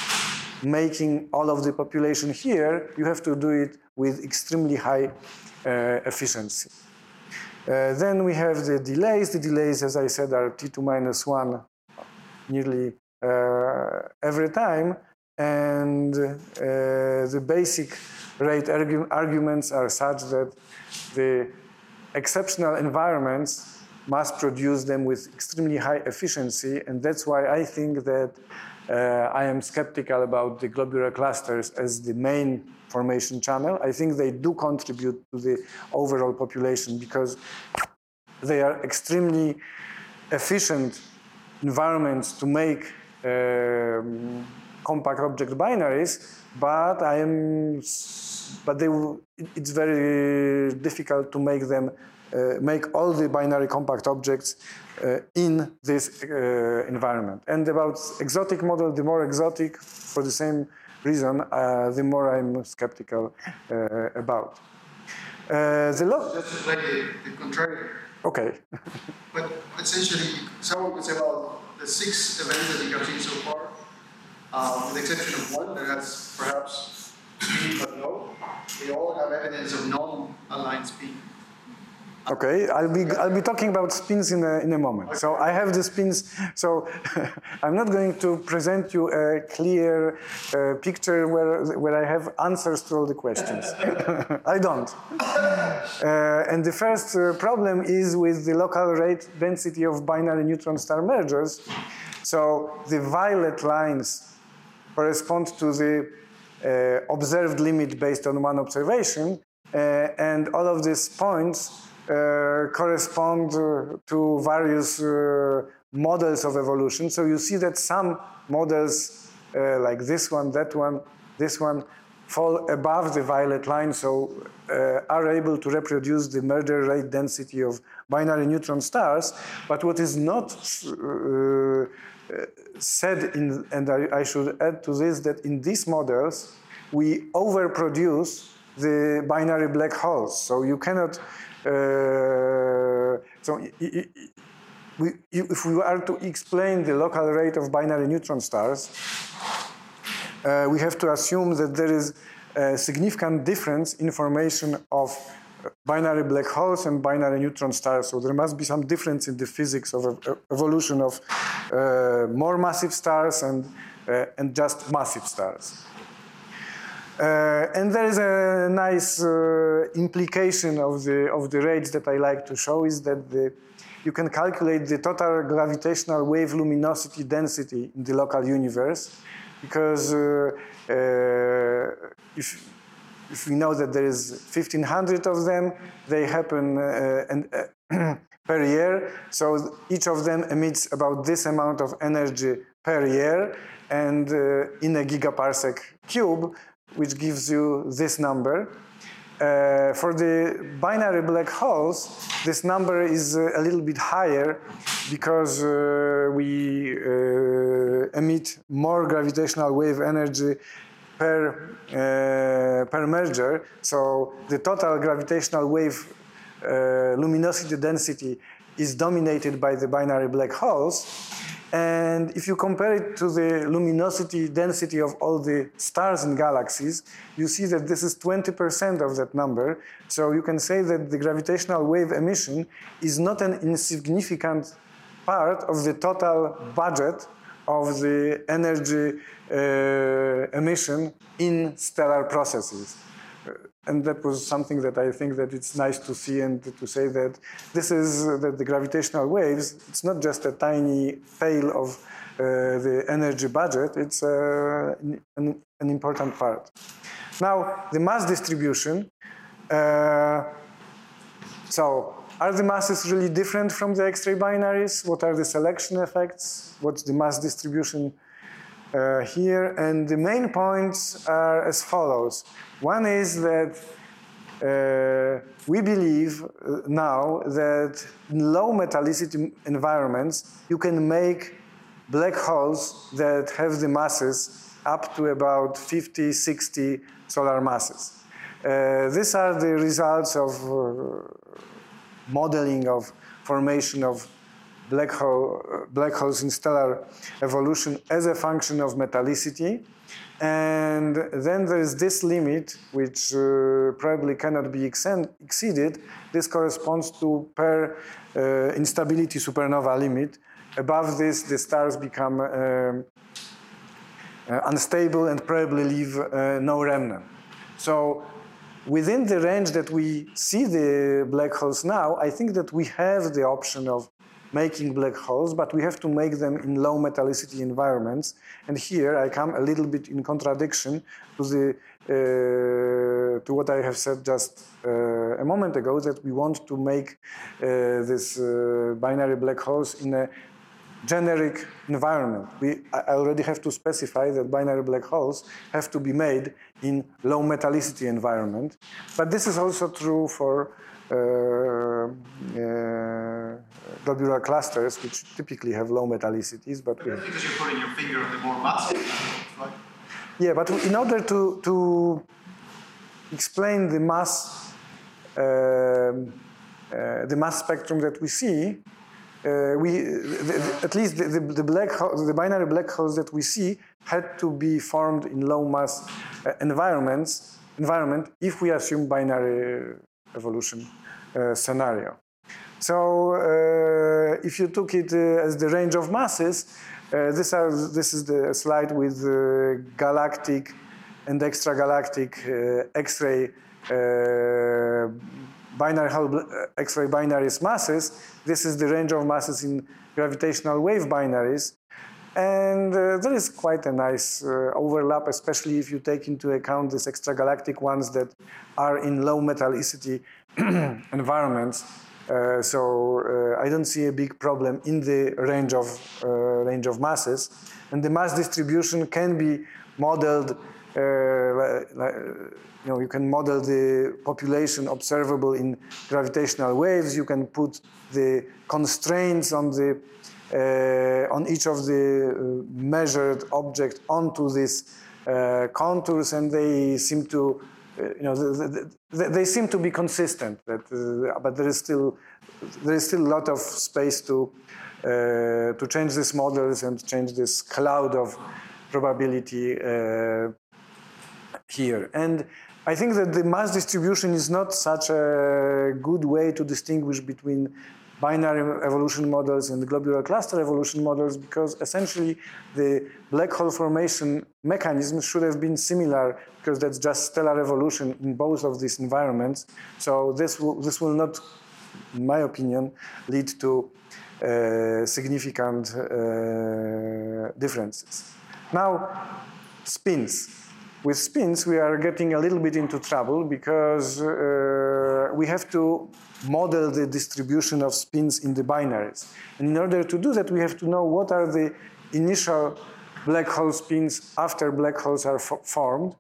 B: making all of the population here, you have to do it with extremely high uh, efficiency. Uh, then we have the delays. The delays, as I said, are T two minus one nearly uh, every time. And uh, the basic rate argu arguments are such that the exceptional environments must produce them with extremely high efficiency, and that's why I think that uh, I am skeptical about the globular clusters as the main formation channel. I think they do contribute to the overall population because they are extremely efficient environments to make um, compact object binaries, but I am, but they, it's very difficult to make them, uh, make all the binary compact objects uh, in this uh, environment. And about exotic model, the more exotic, for the same reason, uh, the more I'm skeptical uh, about. Uh, the
A: Just to play the, the contrary.
B: Okay.
A: But essentially, someone could say, well, the six events that you have seen so far, uh, with the exception of one that has perhaps speed but no, they all have evidence of non-aligned speed.
B: Okay, I'll be I'll be talking about spins in a in a moment. Okay. So I have the spins. So I'm not going to present you a clear uh, picture where where I have answers to all the questions. I don't. Uh, and the first uh, problem is with the local rate density of binary neutron star mergers. So the violet lines correspond to the uh, observed limit based on one observation, uh, and all of these points Uh, correspond uh, to various uh, models of evolution. So you see that some models, uh, like this one, that one, this one, fall above the violet line, so uh, are able to reproduce the merger rate density of binary neutron stars. But what is not uh, said, in, and I, I should add to this, that in these models, we overproduce the binary black holes. So you cannot Uh, so we, if we are to explain the local rate of binary neutron stars, uh, we have to assume that there is a significant difference in formation of binary black holes and binary neutron stars. So there must be some difference in the physics of uh, evolution of uh, more massive stars and, uh, and just massive stars. Uh, and there is a nice uh, implication of the of the rates that I like to show is that the, you can calculate the total gravitational wave luminosity density in the local universe, because uh, uh, if if we know that there is fifteen hundred of them, they happen uh, and, uh, per year. So each of them emits about this amount of energy per year, and uh, in a gigaparsec cube, which gives you this number. Uh, for the binary black holes, this number is uh, a little bit higher because uh, we uh, emit more gravitational wave energy per, uh, per merger. So the total gravitational wave uh, luminosity density is dominated by the binary black holes. And if you compare it to the luminosity density of all the stars and galaxies, you see that this is twenty percent of that number. So you can say that the gravitational wave emission is not an insignificant part of the total budget of the energy uh, emission in stellar processes. And that was something that I think that it's nice to see and to say that this is uh, that the gravitational waves, it's not just a tiny tail of uh, the energy budget, it's uh, an, an important part. Now, the mass distribution. Uh, so, are the masses really different from the X-ray binaries? What are the selection effects? What's the mass distribution Uh, here? And the main points are as follows. One is that uh, we believe uh, now that in low metallicity environments, you can make black holes that have the masses up to about fifty, sixty solar masses. Uh, these are the results of uh, modeling of formation of black hole, uh, black holes in stellar evolution as a function of metallicity. And then there is this limit, which uh, probably cannot be exceeded. This corresponds to per uh, instability supernova limit. Above this, the stars become uh, uh, unstable and probably leave uh, no remnant. So within the range that we see the black holes now, I think that we have the option of making black holes, but we have to make them in low metallicity environments. And here I come a little bit in contradiction to the uh, to what I have said just uh, a moment ago, that we want to make uh, this uh, binary black holes in a generic environment. We I already have to specify that binary black holes have to be made in low metallicity environment, but this is also true for uh, uh, globular clusters, which typically have low metallicities. But,
A: but that's because you're putting your finger on the more massive, right?
B: Yeah, but in order to to explain the mass, uh, uh, the mass spectrum that we see. Uh, we, the, the, at least the, the, the black hole, the binary black holes that we see had to be formed in low mass uh, environments, environment if we assume binary evolution uh, scenario. So uh, if you took it uh, as the range of masses, uh, this, are, this is the slide with uh, galactic and extragalactic uh, X-ray uh, binary X-ray binaries masses. This is the range of masses in gravitational wave binaries. And uh, there is quite a nice uh, overlap, especially if you take into account these extragalactic ones that are in low metallicity environments. Uh, so uh, I don't see a big problem in the range of, uh, range of masses. And the mass distribution can be modeled Uh, like, you know, you can model the population observable in gravitational waves. You can put the constraints on the uh, on each of the uh, measured object onto these uh, contours, and they seem to, uh, you know, the, the, they seem to be consistent. That, uh, but there is still there is still a lot of space to uh, to change these models and change this cloud of probability. Uh, here. And I think that the mass distribution is not such a good way to distinguish between binary evolution models and the globular cluster evolution models, because essentially the black hole formation mechanism should have been similar, because that's just stellar evolution in both of these environments. So this will, this will not, in my opinion, lead to uh, significant uh, differences. Now, spins. With spins, we are getting a little bit into trouble, because uh, we have to model the distribution of spins in the binaries. And in order to do that, we have to know what are the initial black hole spins after black holes are fo formed.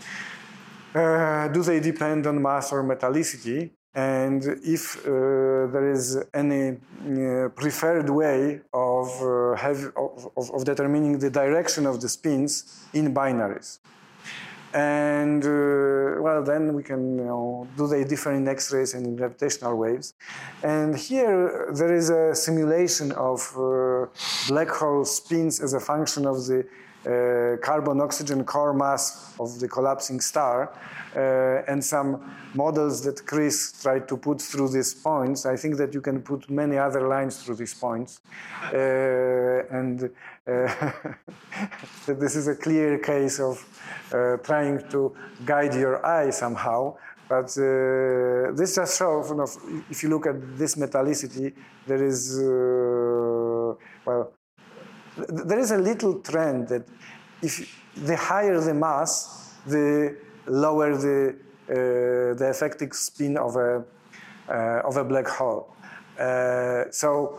B: Uh, do they depend on mass or metallicity? And if uh, there is any uh, preferred way of, uh, have, of, of determining the direction of the spins in binaries. And, uh, well, then we can, you know, do they differ in X-rays and in gravitational waves? And here there is a simulation of uh, black hole spins as a function of the uh, carbon-oxygen core mass of the collapsing star, uh, and some models that Chris tried to put through these points. I think that you can put many other lines through these points. Uh, and uh, this is a clear case of uh, trying to guide your eye somehow. But uh, this just shows, you know, if you look at this metallicity, there is, uh, well, there is a little trend that if the higher the mass, the lower the uh, the effective spin of a uh, of a black hole. Uh, so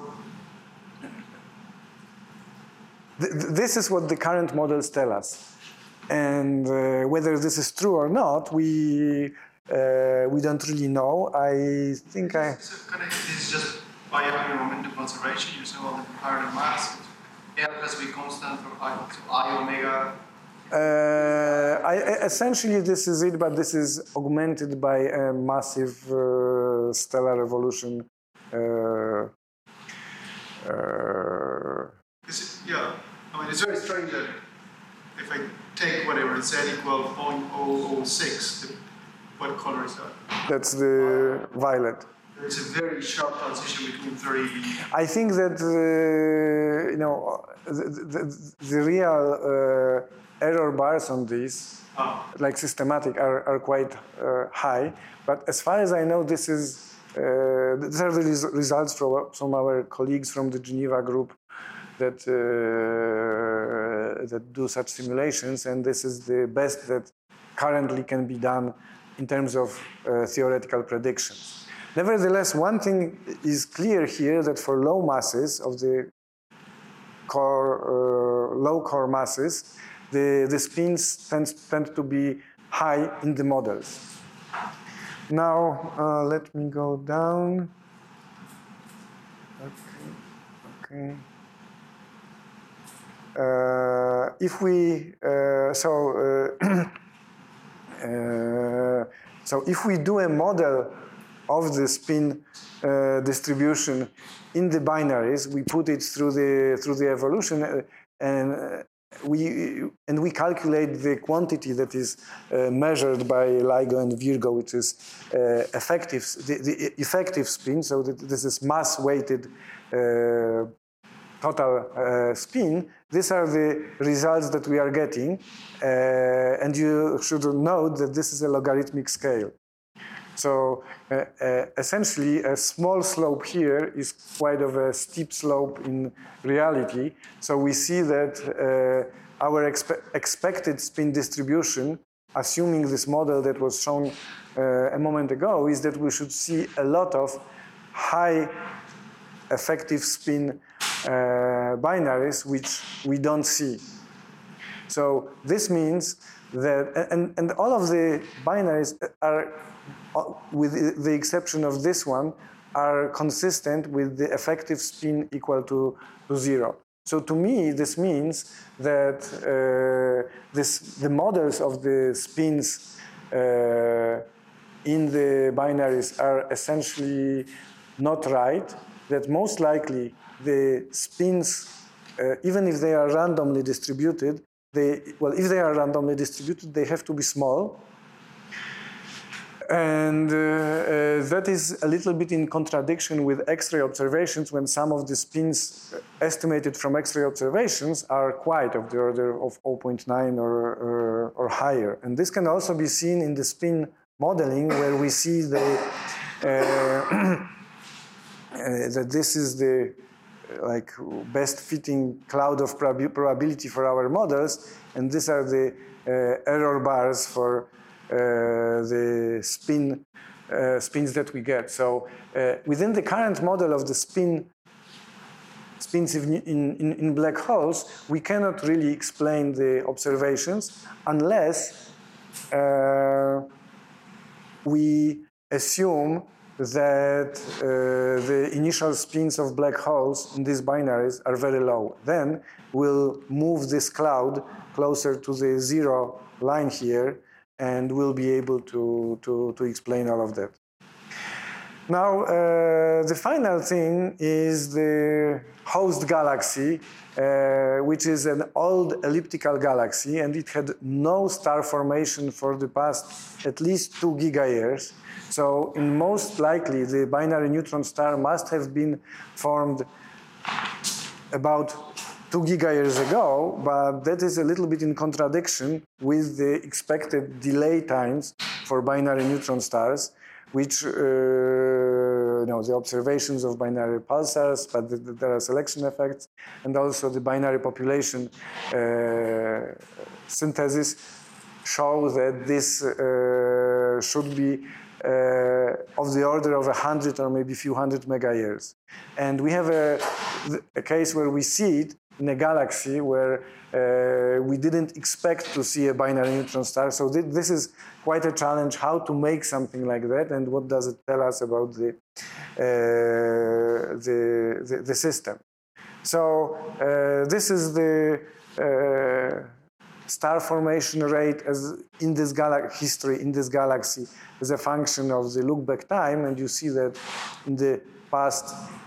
B: th this is what the current models tell us, and uh, whether this is true or not, we uh, we don't really know. I think I.
A: So kind of, this is just by having momentum conservation. You say, well, the comparative mass. L has to be constant for I, so I omega.
B: Uh, I, essentially, this is it, but this is augmented by a massive uh, stellar evolution. Uh, uh,
A: It's, yeah, I mean, it's very strange that if I take whatever it's z equal zero point zero zero six, the, what color is that?
B: That's the violet.
A: There's a very sharp transition between three.
B: I think that uh, you know the, the, the real uh, error bars on these,
D: Oh.
B: like systematic, are, are quite uh, high. But as far as I know, this is uh, these are the res results from, from our colleagues from the Geneva group that uh, that do such simulations, and this is the best that currently can be done in terms of uh, theoretical predictions. Nevertheless, one thing is clear here, that for low masses of the core, uh, low core masses, the, the spins tend, tend to be high in the models. Now, uh, let me go down. Okay. Okay. Uh, if we, uh, so, uh, uh, so if we do a model of the spin uh, distribution in the binaries, we put it through the through the evolution, uh, and uh, we and we calculate the quantity that is uh, measured by LIGO and Virgo, which is uh, effective the, the effective spin. So that this is mass weighted uh, total uh, spin. These are the results that we are getting, uh, and you should note that this is a logarithmic scale. So uh, uh, essentially, a small slope here is quite of a steep slope in reality. So we see that uh, our expe expected spin distribution, assuming this model that was shown uh, a moment ago, is that we should see a lot of high effective spin uh, binaries, which we don't see. So this means that, and, and all of the binaries are, with the exception of this one, are consistent with the effective spin equal to, to zero. So to me, this means that uh, this, the models of the spins uh, in the binaries are essentially not right, that most likely the spins, uh, even if they are randomly distributed, they, well, if they are randomly distributed, they have to be small. And uh, uh, that is a little bit in contradiction with X-ray observations, when some of the spins estimated from X-ray observations are quite of the order of zero point nine or, or, or higher. And this can also be seen in the spin modeling, where we see the, uh, uh, that this is the like best fitting cloud of prob probability for our models, and these are the uh, error bars for Uh, the spin uh, spins that we get. So uh, within the current model of the spin spins in, in, in black holes, we cannot really explain the observations unless uh, we assume that uh, the initial spins of black holes in these binaries are very low. Then we'll move this cloud closer to the zero line here, and we'll be able to, to, to explain all of that. Now, uh, the final thing is the host galaxy, uh, which is an old elliptical galaxy, and it had no star formation for the past at least two gigayears. So, in most likely, the binary neutron star must have been formed about two gigayears ago, but that is a little bit in contradiction with the expected delay times for binary neutron stars, which, uh, you know, the observations of binary pulsars, but the, the, there are selection effects, and also the binary population uh, synthesis show that this uh, should be uh, of the order of a hundred or maybe a few hundred megayears. And we have a, a case where we see it in a galaxy where uh, we didn't expect to see a binary neutron star. So th this is quite a challenge, how to make something like that, and what does it tell us about the, uh, the, the, the system. So uh, this is the uh, star formation rate as in this galaxy history, in this galaxy, as a function of the look-back time, and you see that in the past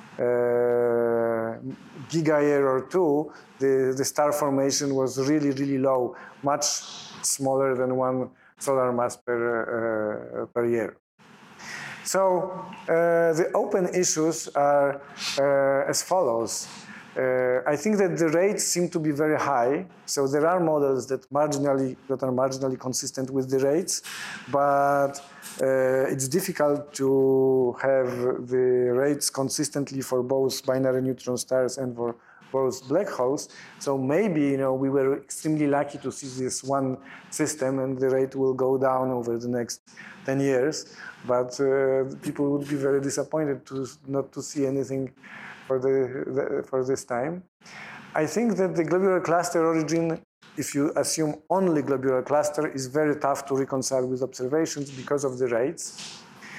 B: Uh, gigayear or two, the, the star formation was really, really low, much smaller than one solar mass per, uh, per year. So uh, the open issues are uh, as follows. Uh, I think that the rates seem to be very high. So there are models that marginally that are marginally consistent with the rates, but uh, it's difficult to have the rates consistently for both binary neutron stars and for both black holes. So maybe, you know, we were extremely lucky to see this one system, and the rate will go down over the next ten years. But uh, people would be very disappointed to not to see anything for the, the for this time. I think that the globular cluster origin, if you assume only globular cluster, is very tough to reconcile with observations because of the rates.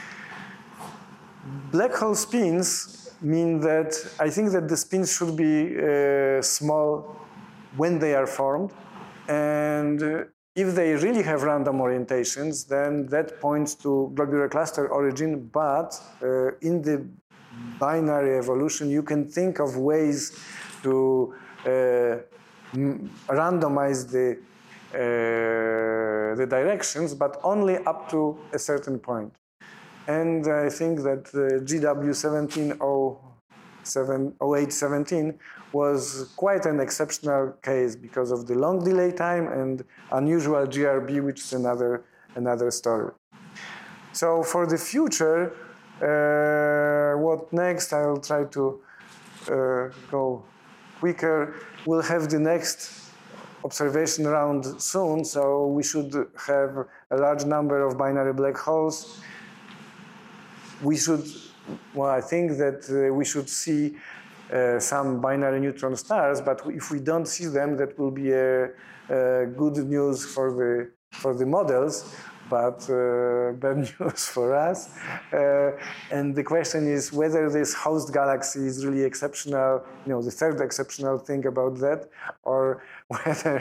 B: Black hole spins mean that I think that the spins should be uh, small when they are formed, and uh, if they really have random orientations, then that points to globular cluster origin. But uh, in the binary evolution, you can think of ways to uh, randomize the uh, the directions, but only up to a certain point. And I think that the G W seventeen oh eight seventeen was quite an exceptional case because of the long delay time and unusual G R B, which is another another story. So for the future, uh, what next? I will try to uh, go quicker. We'll have the next observation round soon, so we should have a large number of binary black holes. We should, well, I think that uh, we should see uh, some binary neutron stars, but if we don't see them, that will be a, a good news for the for the models, but uh, bad news for us. Uh, and the question is whether this host galaxy is really exceptional, you know, the third exceptional thing about that, or whether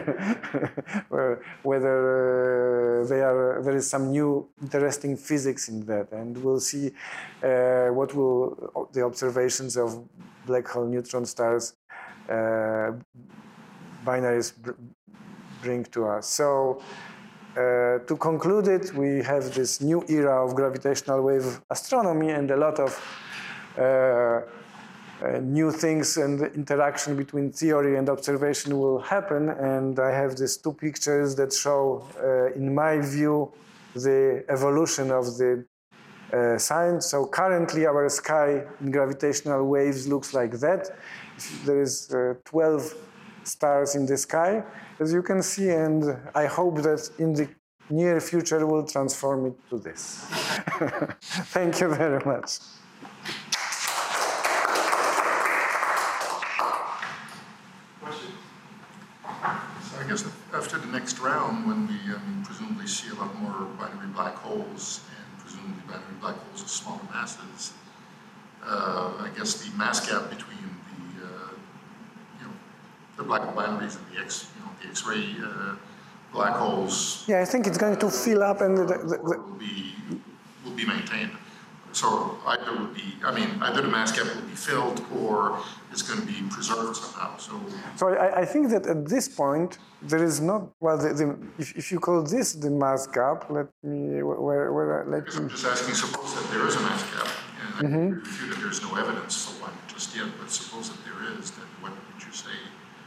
B: whether uh, they are, there is some new interesting physics in that. And we'll see uh, what will the observations of black hole neutron stars uh, binaries br bring to us. So. Uh, to conclude it, we have this new era of gravitational wave astronomy, and a lot of uh, uh, new things and interaction between theory and observation will happen. And I have these two pictures that show, uh, in my view, the evolution of the uh, science. So currently our sky in gravitational waves looks like that. There is uh, twelve stars in the sky, as you can see, and I hope that in the near future we'll transform it to this. Thank you very much.
C: Questions? So I guess after the next round, when we um, presumably see a lot more binary black holes, and presumably binary black holes of smaller masses, uh, I guess the mass gap between the black hole binaries and the X, you know, the X-ray uh, black holes.
B: Yeah, I think it's going to fill up, and the, the, the
C: will be will be maintained. So either would be, I mean, either the mass gap will be filled or it's going to be preserved somehow. So,
B: so I, I think that at this point there is not, well, the, the, if if you call this the mass gap, let me where where let
C: me. I'm just asking. Suppose that there is a mass gap, and I
B: mm-hmm.
C: agree with you that there's no evidence for one just yet. But suppose that there is, then what would you say?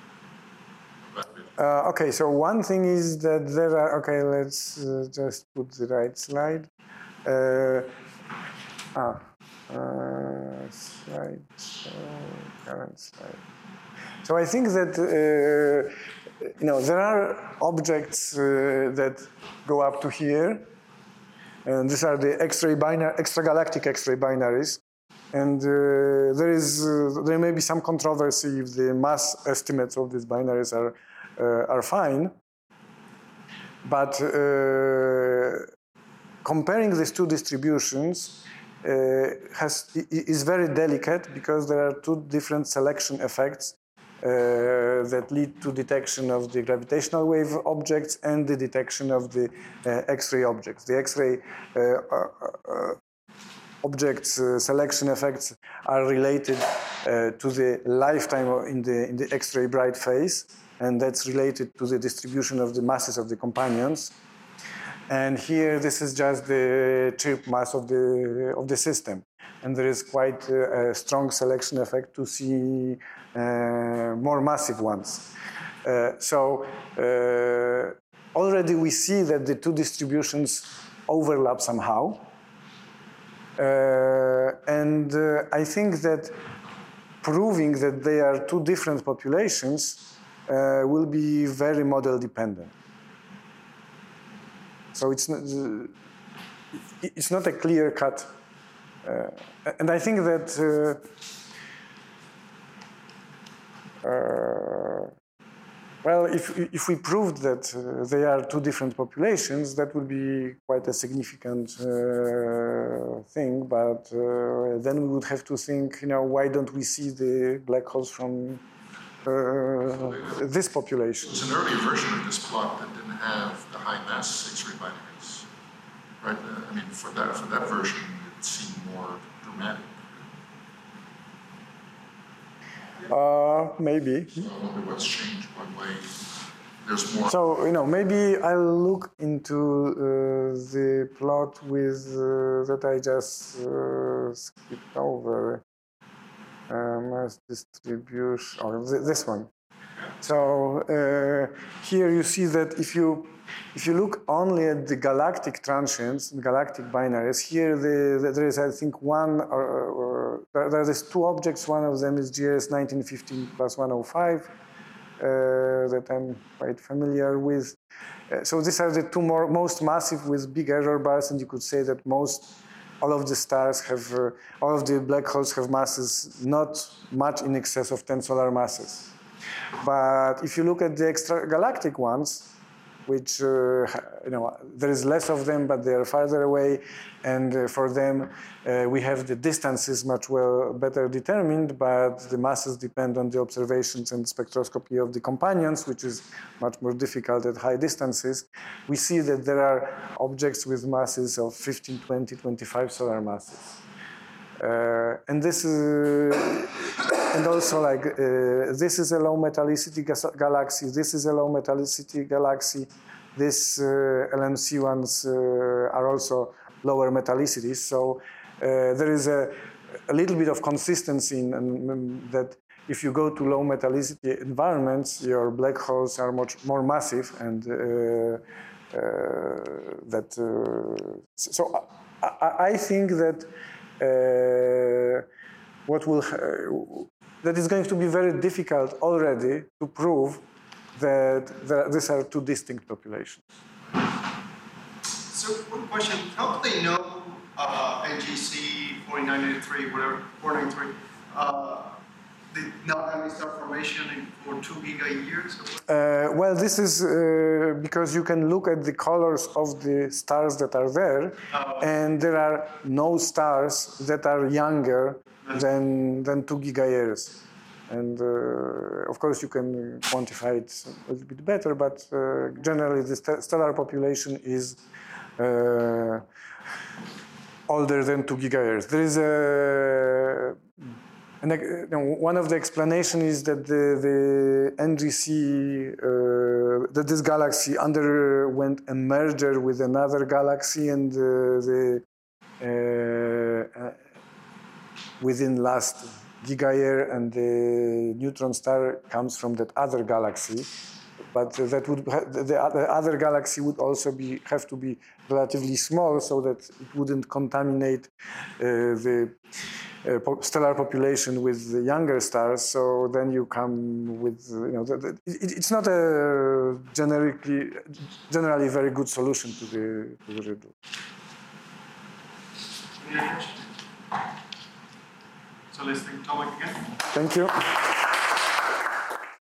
B: Uh, okay, so one thing is that there are, okay, let's uh, just put the right slide. Uh, ah, uh, slide, so current slide. So I think that, uh, you know, there are objects uh, that go up to here, and these are the X-ray binary, extragalactic X-ray binaries. And uh, there is, uh, there may be some controversy if the mass estimates of these binaries are uh, are fine. But uh, comparing these two distributions uh, has is very delicate because there are two different selection effects uh, that lead to detection of the gravitational wave objects and the detection of the uh, X-ray objects. The X-ray uh, uh, objects uh, selection effects are related uh, to the lifetime in the in the X-ray bright phase, and that's related to the distribution of the masses of the companions. And here, this is just the chirp mass of the of the system, and there is quite a, a strong selection effect to see uh, more massive ones. Uh, so uh, already we see that the two distributions overlap somehow. Uh, and uh, I think that proving that they are two different populations uh, will be very model dependent. So it's not, uh, it's not a clear cut. Uh, and I think that uh, uh, well, if, if we proved that uh, they are two different populations, that would be quite a significant uh, thing. But uh, then we would have to think, you know, why don't we see the black holes from uh, this population?
C: There's an earlier version of this plot that didn't have the high mass six-ray binaries, right? Uh, I mean, for that for that version, it seemed more dramatic.
B: Uh, maybe.
C: So I wonder what's changed, what way. There's more.
B: So, you know, maybe I'll look into uh, the plot with uh, that I just uh, skipped over. Uh, mass distribution, or th this one. So uh, here you see that if you if you look only at the galactic transients, galactic binaries, here the, the, there is, I think, one or, or there, there is two objects. One of them is G R S nineteen fifteen plus one oh five uh, that I'm quite familiar with. Uh, so these are the two more, most massive with big error bars, and you could say that most all of the stars have, uh, all of the black holes have masses not much in excess of ten solar masses. But if you look at the extragalactic ones, which, uh, you know, there is less of them, but they are farther away, and uh, for them uh, we have the distances much well better determined, but the masses depend on the observations and spectroscopy of the companions, which is much more difficult at high distances. We see that there are objects with masses of fifteen, twenty, twenty-five solar masses. Uh, and this is, and also like uh, this is a low metallicity galaxy. This is a low metallicity galaxy. These uh, L M C ones uh, are also lower metallicities. So uh, there is a, a little bit of consistency in, in that. If you go to low metallicity environments, your black holes are much more massive, and uh, uh, that. Uh, so I, I think that. Uh, what will uh, that is going to be very difficult already to prove that there, these are two distinct populations.
A: So one question: how do they know uh, N G C forty-nine eighty-three, whatever four ninety-three, uh, did not have any star formation in, for two giga years?
B: Uh, well, this is uh, because you can look at the colors of the stars that are there, oh. and there are no stars that are younger than than two giga years. And uh, of course, you can quantify it a little bit better, but uh, generally, the st stellar population is uh, older than two giga years. There is a And you know, one of the explanations is that the, the N G C, uh, that this galaxy underwent a merger with another galaxy, and uh, the uh, uh, within last giga year, and the neutron star comes from that other galaxy. But that would the other galaxy would also be have to be relatively small, so that it wouldn't contaminate uh, the uh, stellar population with the younger stars. So then you come with, you know, the, the, it, it's not a generically generally very good solution to the to the riddle.
A: So let's thank Tomek again.
B: Thank you.